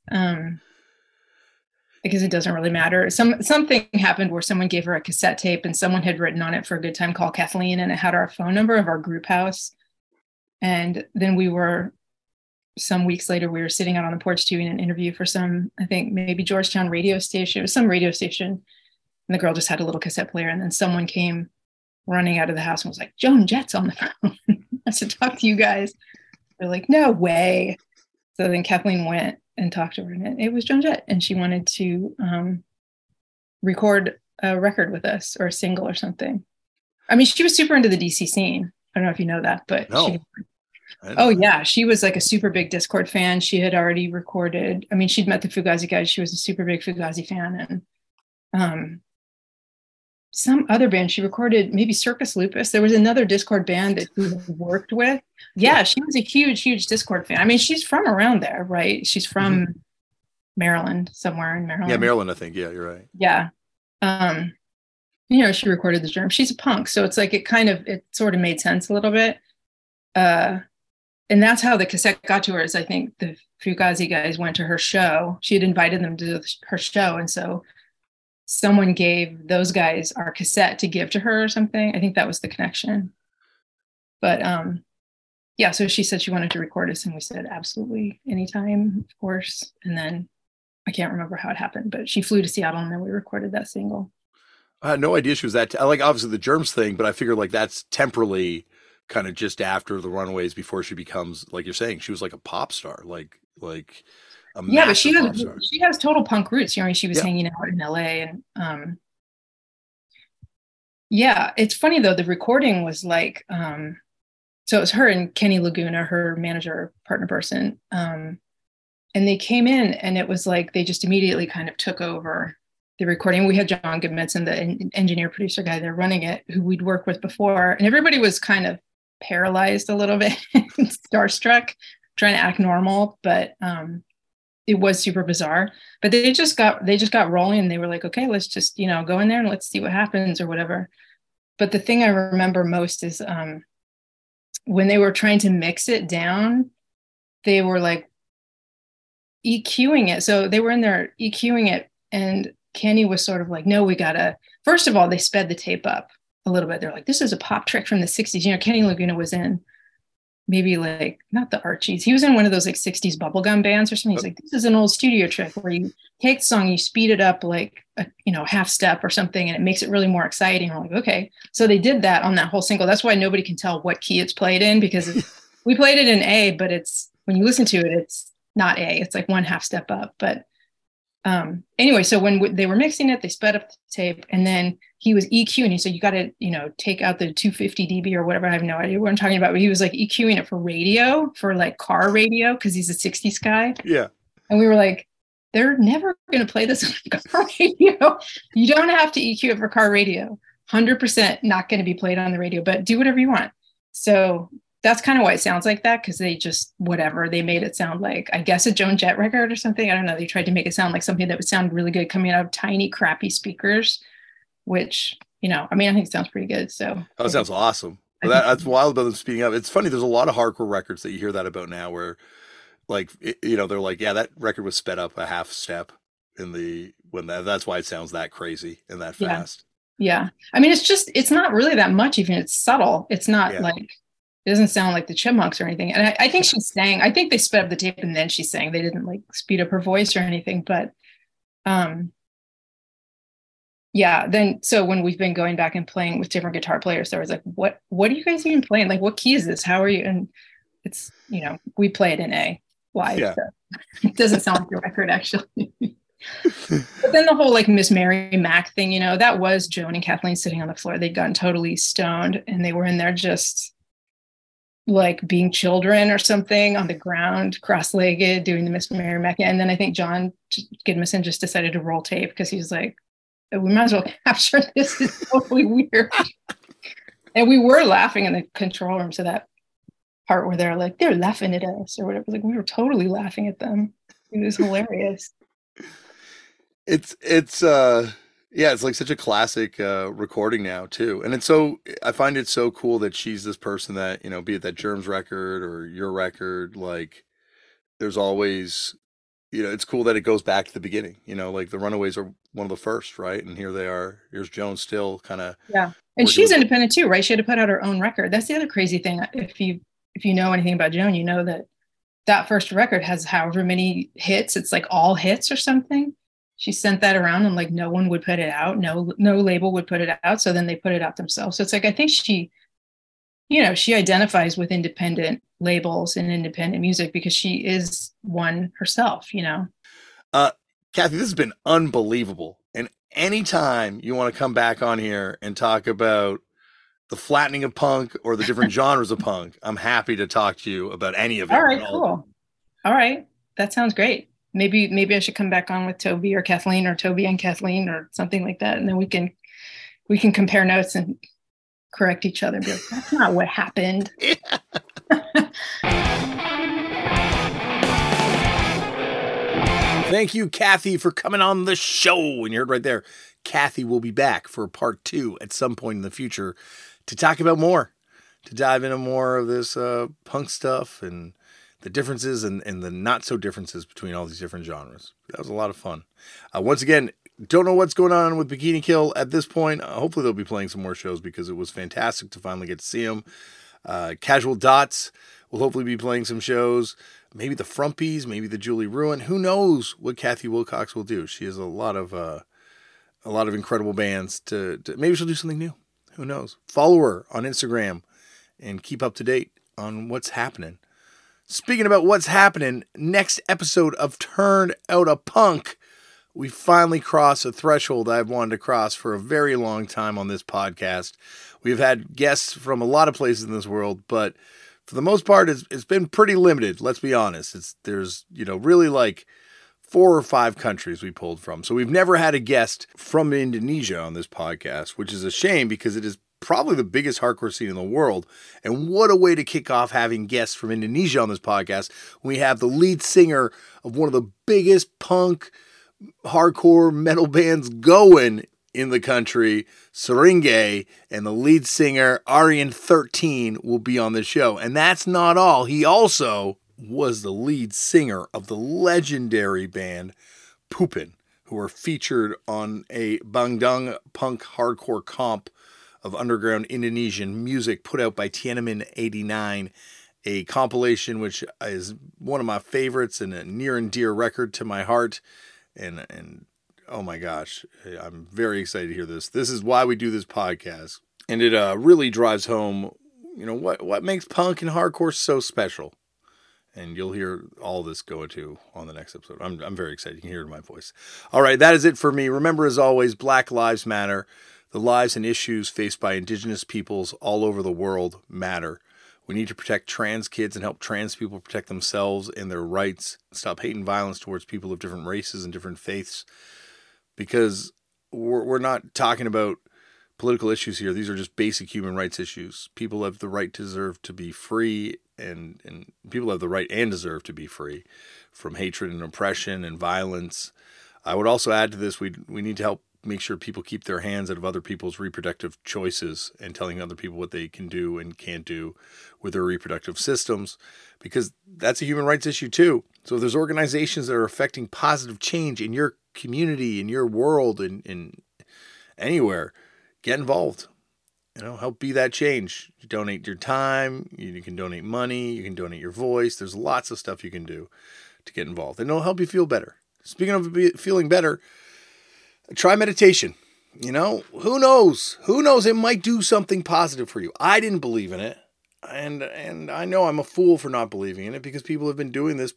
Because it doesn't really matter. Something happened where someone gave her a cassette tape and someone had written on it for a good time, call Kathleen, and it had our phone number of our group house. And then some weeks later, we were sitting out on the porch doing an interview for I think maybe Georgetown radio station. It was some radio station. And the girl just had a little cassette player. And then someone came running out of the house and was like, Joan Jett's on the phone. I said, talk to you guys. They're like, no way. So then Kathleen went and talked to her, and it was Joan Jett, and she wanted to record a record with us or a single or something. I mean, she was super into the DC scene. I don't know if you know that, but she was like a super big Discord fan. She had already recorded. I mean, she'd met the Fugazi guys. She was a super big Fugazi fan, and some other band she recorded, maybe Circus Lupus. There was another Discord band that she worked with. Yeah, she was a huge Discord fan. I mean, she's from around there, right? She's from Maryland, somewhere in Maryland. Yeah, Maryland, I think. Yeah, you're right. Yeah. She recorded the Germ. She's a punk, so it's like it sort of made sense a little bit. And that's how the cassette got to her, is I think the Fugazi guys went to her show. She had invited them to her show, and so someone gave those guys our cassette to give to her or something. I think that was the connection. But so she said she wanted to record us, and we said absolutely, anytime, of course. And then I can't remember how it happened, but she flew to Seattle, and then we recorded that single. I had no idea she was that. Like obviously the Germs thing, but I figured like that's temporally kind of just after the Runaways, before she becomes, like you're saying, she was like a pop star, like but she has total punk roots. She was hanging out in LA, and it's funny though. The recording was like, so it was her and Kenny Laguna, her manager, partner person, and they came in, and it was like they just immediately kind of took over the recording. We had John Goodmanson, the engineer producer guy there running it, who we'd worked with before, and everybody was kind of paralyzed a little bit, starstruck, trying to act normal, but it was super bizarre. But they just got rolling, and they were like, okay, let's just go in there and let's see what happens or whatever. But the thing I remember most is when they were trying to mix it down, they were like EQing it. So they were in there EQing it, and Kenny was sort of like, no, we gotta, first of all, they sped the tape up a little bit. They're like, this is a pop trick from the 60s. Kenny Laguna was in maybe like, not the Archies. He was in one of those like 60s bubblegum bands or something. He's like, this is an old studio trick where you take the song, you speed it up like a, half step or something, and it makes it really more exciting. We're like, okay. So they did that on that whole single. That's why nobody can tell what key it's played in, because we played it in A, but it's, when you listen to it, it's not A. It's like one half step up. But anyway, so when they were mixing it, they sped up the tape, and then he was EQing. He said, you got to, take out the 250 dB or whatever. I have no idea what I'm talking about, but he was like EQing it for radio, for like car radio, because he's a 60s guy. Yeah. And we were like, they're never going to play this on car radio. You don't have to EQ it for car radio. 100% not going to be played on the radio, but do whatever you want. So that's kind of why it sounds like that, because they just, whatever, they made it sound like, I guess, a Joan Jett record or something. I don't know. They tried to make it sound like something that would sound really good coming out of tiny, crappy speakers, which, I think it sounds pretty good. So that sounds awesome. Well, that's wild about them speeding up. It's funny. There's a lot of hardcore records that you hear that about now where, like, they're like, yeah, that record was sped up a half step that's why it sounds that crazy and that fast. Yeah. It's not really that much, even. It's subtle. It's not like, it doesn't sound like the Chipmunks or anything. And I think she sang, I think they sped up the tape and then she sang. They didn't like speed up her voice or anything, but then, so when we've been going back and playing with different guitar players, there was like, what are you guys even playing? Like, what key is this? How are you? And it's, we play it in A live. Yeah. So it doesn't sound like the record, actually. But then the whole like Miss Mary Mac thing, that was Joan and Kathleen sitting on the floor. They'd gotten totally stoned and they were in there just like being children or something on the ground, cross-legged, doing the Miss Mary Mac. And then I think John Goodmanson just decided to roll tape because he was like, we might as well capture this. It's totally weird. And we were laughing in the control room. So that part where they're like, they're laughing at us or whatever. Like, we were totally laughing at them. It was hilarious. It's like such a classic recording now too. And I find it so cool that she's this person that, be it that Germs record or your record, like there's always, it's cool that it goes back to the beginning, like the Runaways are one of the first, right? And here they are, here's Joan still kind of. Yeah. And she's independent too, right? She had to put out her own record. That's the other crazy thing. If you know anything about Joan, you know that first record has however many hits. It's like all hits or something. She sent that around and like no one would put it out. No label would put it out. So then they put it out themselves. So it's like, I think she identifies with independent labels and independent music because she is one herself, Kathy, this has been unbelievable. And anytime you want to come back on here and talk about the flattening of punk or the different genres of punk, I'm happy to talk to you about any of it. All right, cool. All right. That sounds great. Maybe I should come back on with Toby or Kathleen or Toby and Kathleen or something like that. And then we can compare notes and correct each other. And be like, that's not what happened. Thank you, Kathy, for coming on the show. And you heard right there, Kathy will be back for part 2 at some point in the future to talk about more, to dive into more of this punk stuff and the differences and the not so differences between all these different genres. That was a lot of fun. Once again, don't know what's going on with Bikini Kill at this point. Hopefully they'll be playing some more shows because it was fantastic to finally get to see them. Casual Dots will hopefully be playing some shows. Maybe the Frumpies, maybe the Julie Ruin. Who knows what Kathy Wilcox will do? She has a lot of incredible bands to maybe she'll do something new. Who knows? Follow her on Instagram and keep up to date on what's happening. Speaking about what's happening, next episode of Turned Out a Punk, we finally cross a threshold I've wanted to cross for a very long time on this podcast. We've had guests from a lot of places in this world, but for the most part, it's been pretty limited. Let's be honest. There's really like 4 or 5 countries we pulled from. So we've never had a guest from Indonesia on this podcast, which is a shame because it is probably the biggest hardcore scene in the world. And what a way to kick off having guests from Indonesia on this podcast. We have the lead singer of one of the biggest punk, hardcore metal bands going in the country, Seringai, and the lead singer, Aryan 13, will be on the show. And that's not all. He also was the lead singer of the legendary band Pupin, who are featured on a Bangdang punk hardcore comp of underground Indonesian music put out by Tiananmen 89, a compilation which is one of my favorites and a near and dear record to my heart. And oh my gosh, I'm very excited to hear this. This is why we do this podcast. And it really drives home, what makes punk and hardcore so special. And you'll hear all this go into on the next episode. I'm very excited. You can hear it in my voice. All right, that is it for me. Remember, as always, Black Lives Matter. The lives and issues faced by Indigenous peoples all over the world matter. We need to protect trans kids and help trans people protect themselves and their rights. Stop hate and violence towards people of different races and different faiths. Because we're not talking about political issues here. These are just basic human rights issues. People have the right to deserve to be free, and people have the right and deserve to be free from hatred and oppression and violence. I would also add to this, we need to help make sure people keep their hands out of other people's reproductive choices and telling other people what they can do and can't do with their reproductive systems, because that's a human rights issue too. So if there's organizations that are affecting positive change in your community, in your world, in anywhere, get involved. Help be that change. You donate your time, you can donate money, you can donate your voice. There's lots of stuff you can do to get involved, and it'll help you feel better. Speaking of feeling better, try meditation. Who knows? Who knows? It might do something positive for you. I didn't believe in it. And I know I'm a fool for not believing in it because people have been doing these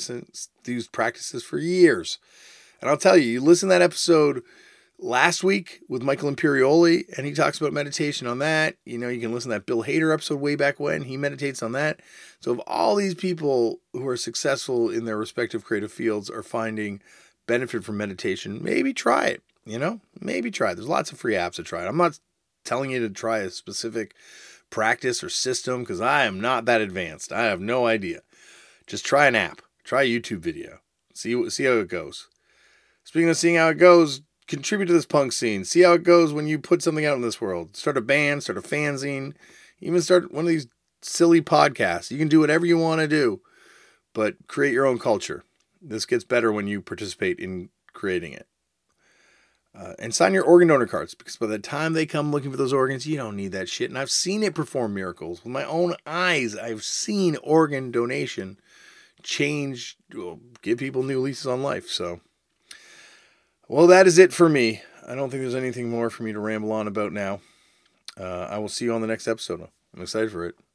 practices for years. And I'll tell you, you listen to that episode last week with Michael Imperioli, and he talks about meditation on that. You can listen to that Bill Hader episode way back when. He meditates on that. So if all these people who are successful in their respective creative fields are finding benefit from meditation, maybe try it. Maybe try it. There's lots of free apps to try it. I'm not telling you to try a specific practice or system because I am not that advanced. I have no idea. Just try an app. Try a YouTube video. See how it goes. Speaking of seeing how it goes, contribute to this punk scene. See how it goes when you put something out in this world. Start a band, start a fanzine, even start one of these silly podcasts. You can do whatever you want to do, but create your own culture. This gets better when you participate in creating it. And sign your organ donor cards, because by the time they come looking for those organs, you don't need that shit. And I've seen it perform miracles. With my own eyes, I've seen organ donation give people new leases on life. So, well, that is it for me. I don't think there's anything more for me to ramble on about now. I will see you on the next episode. I'm excited for it.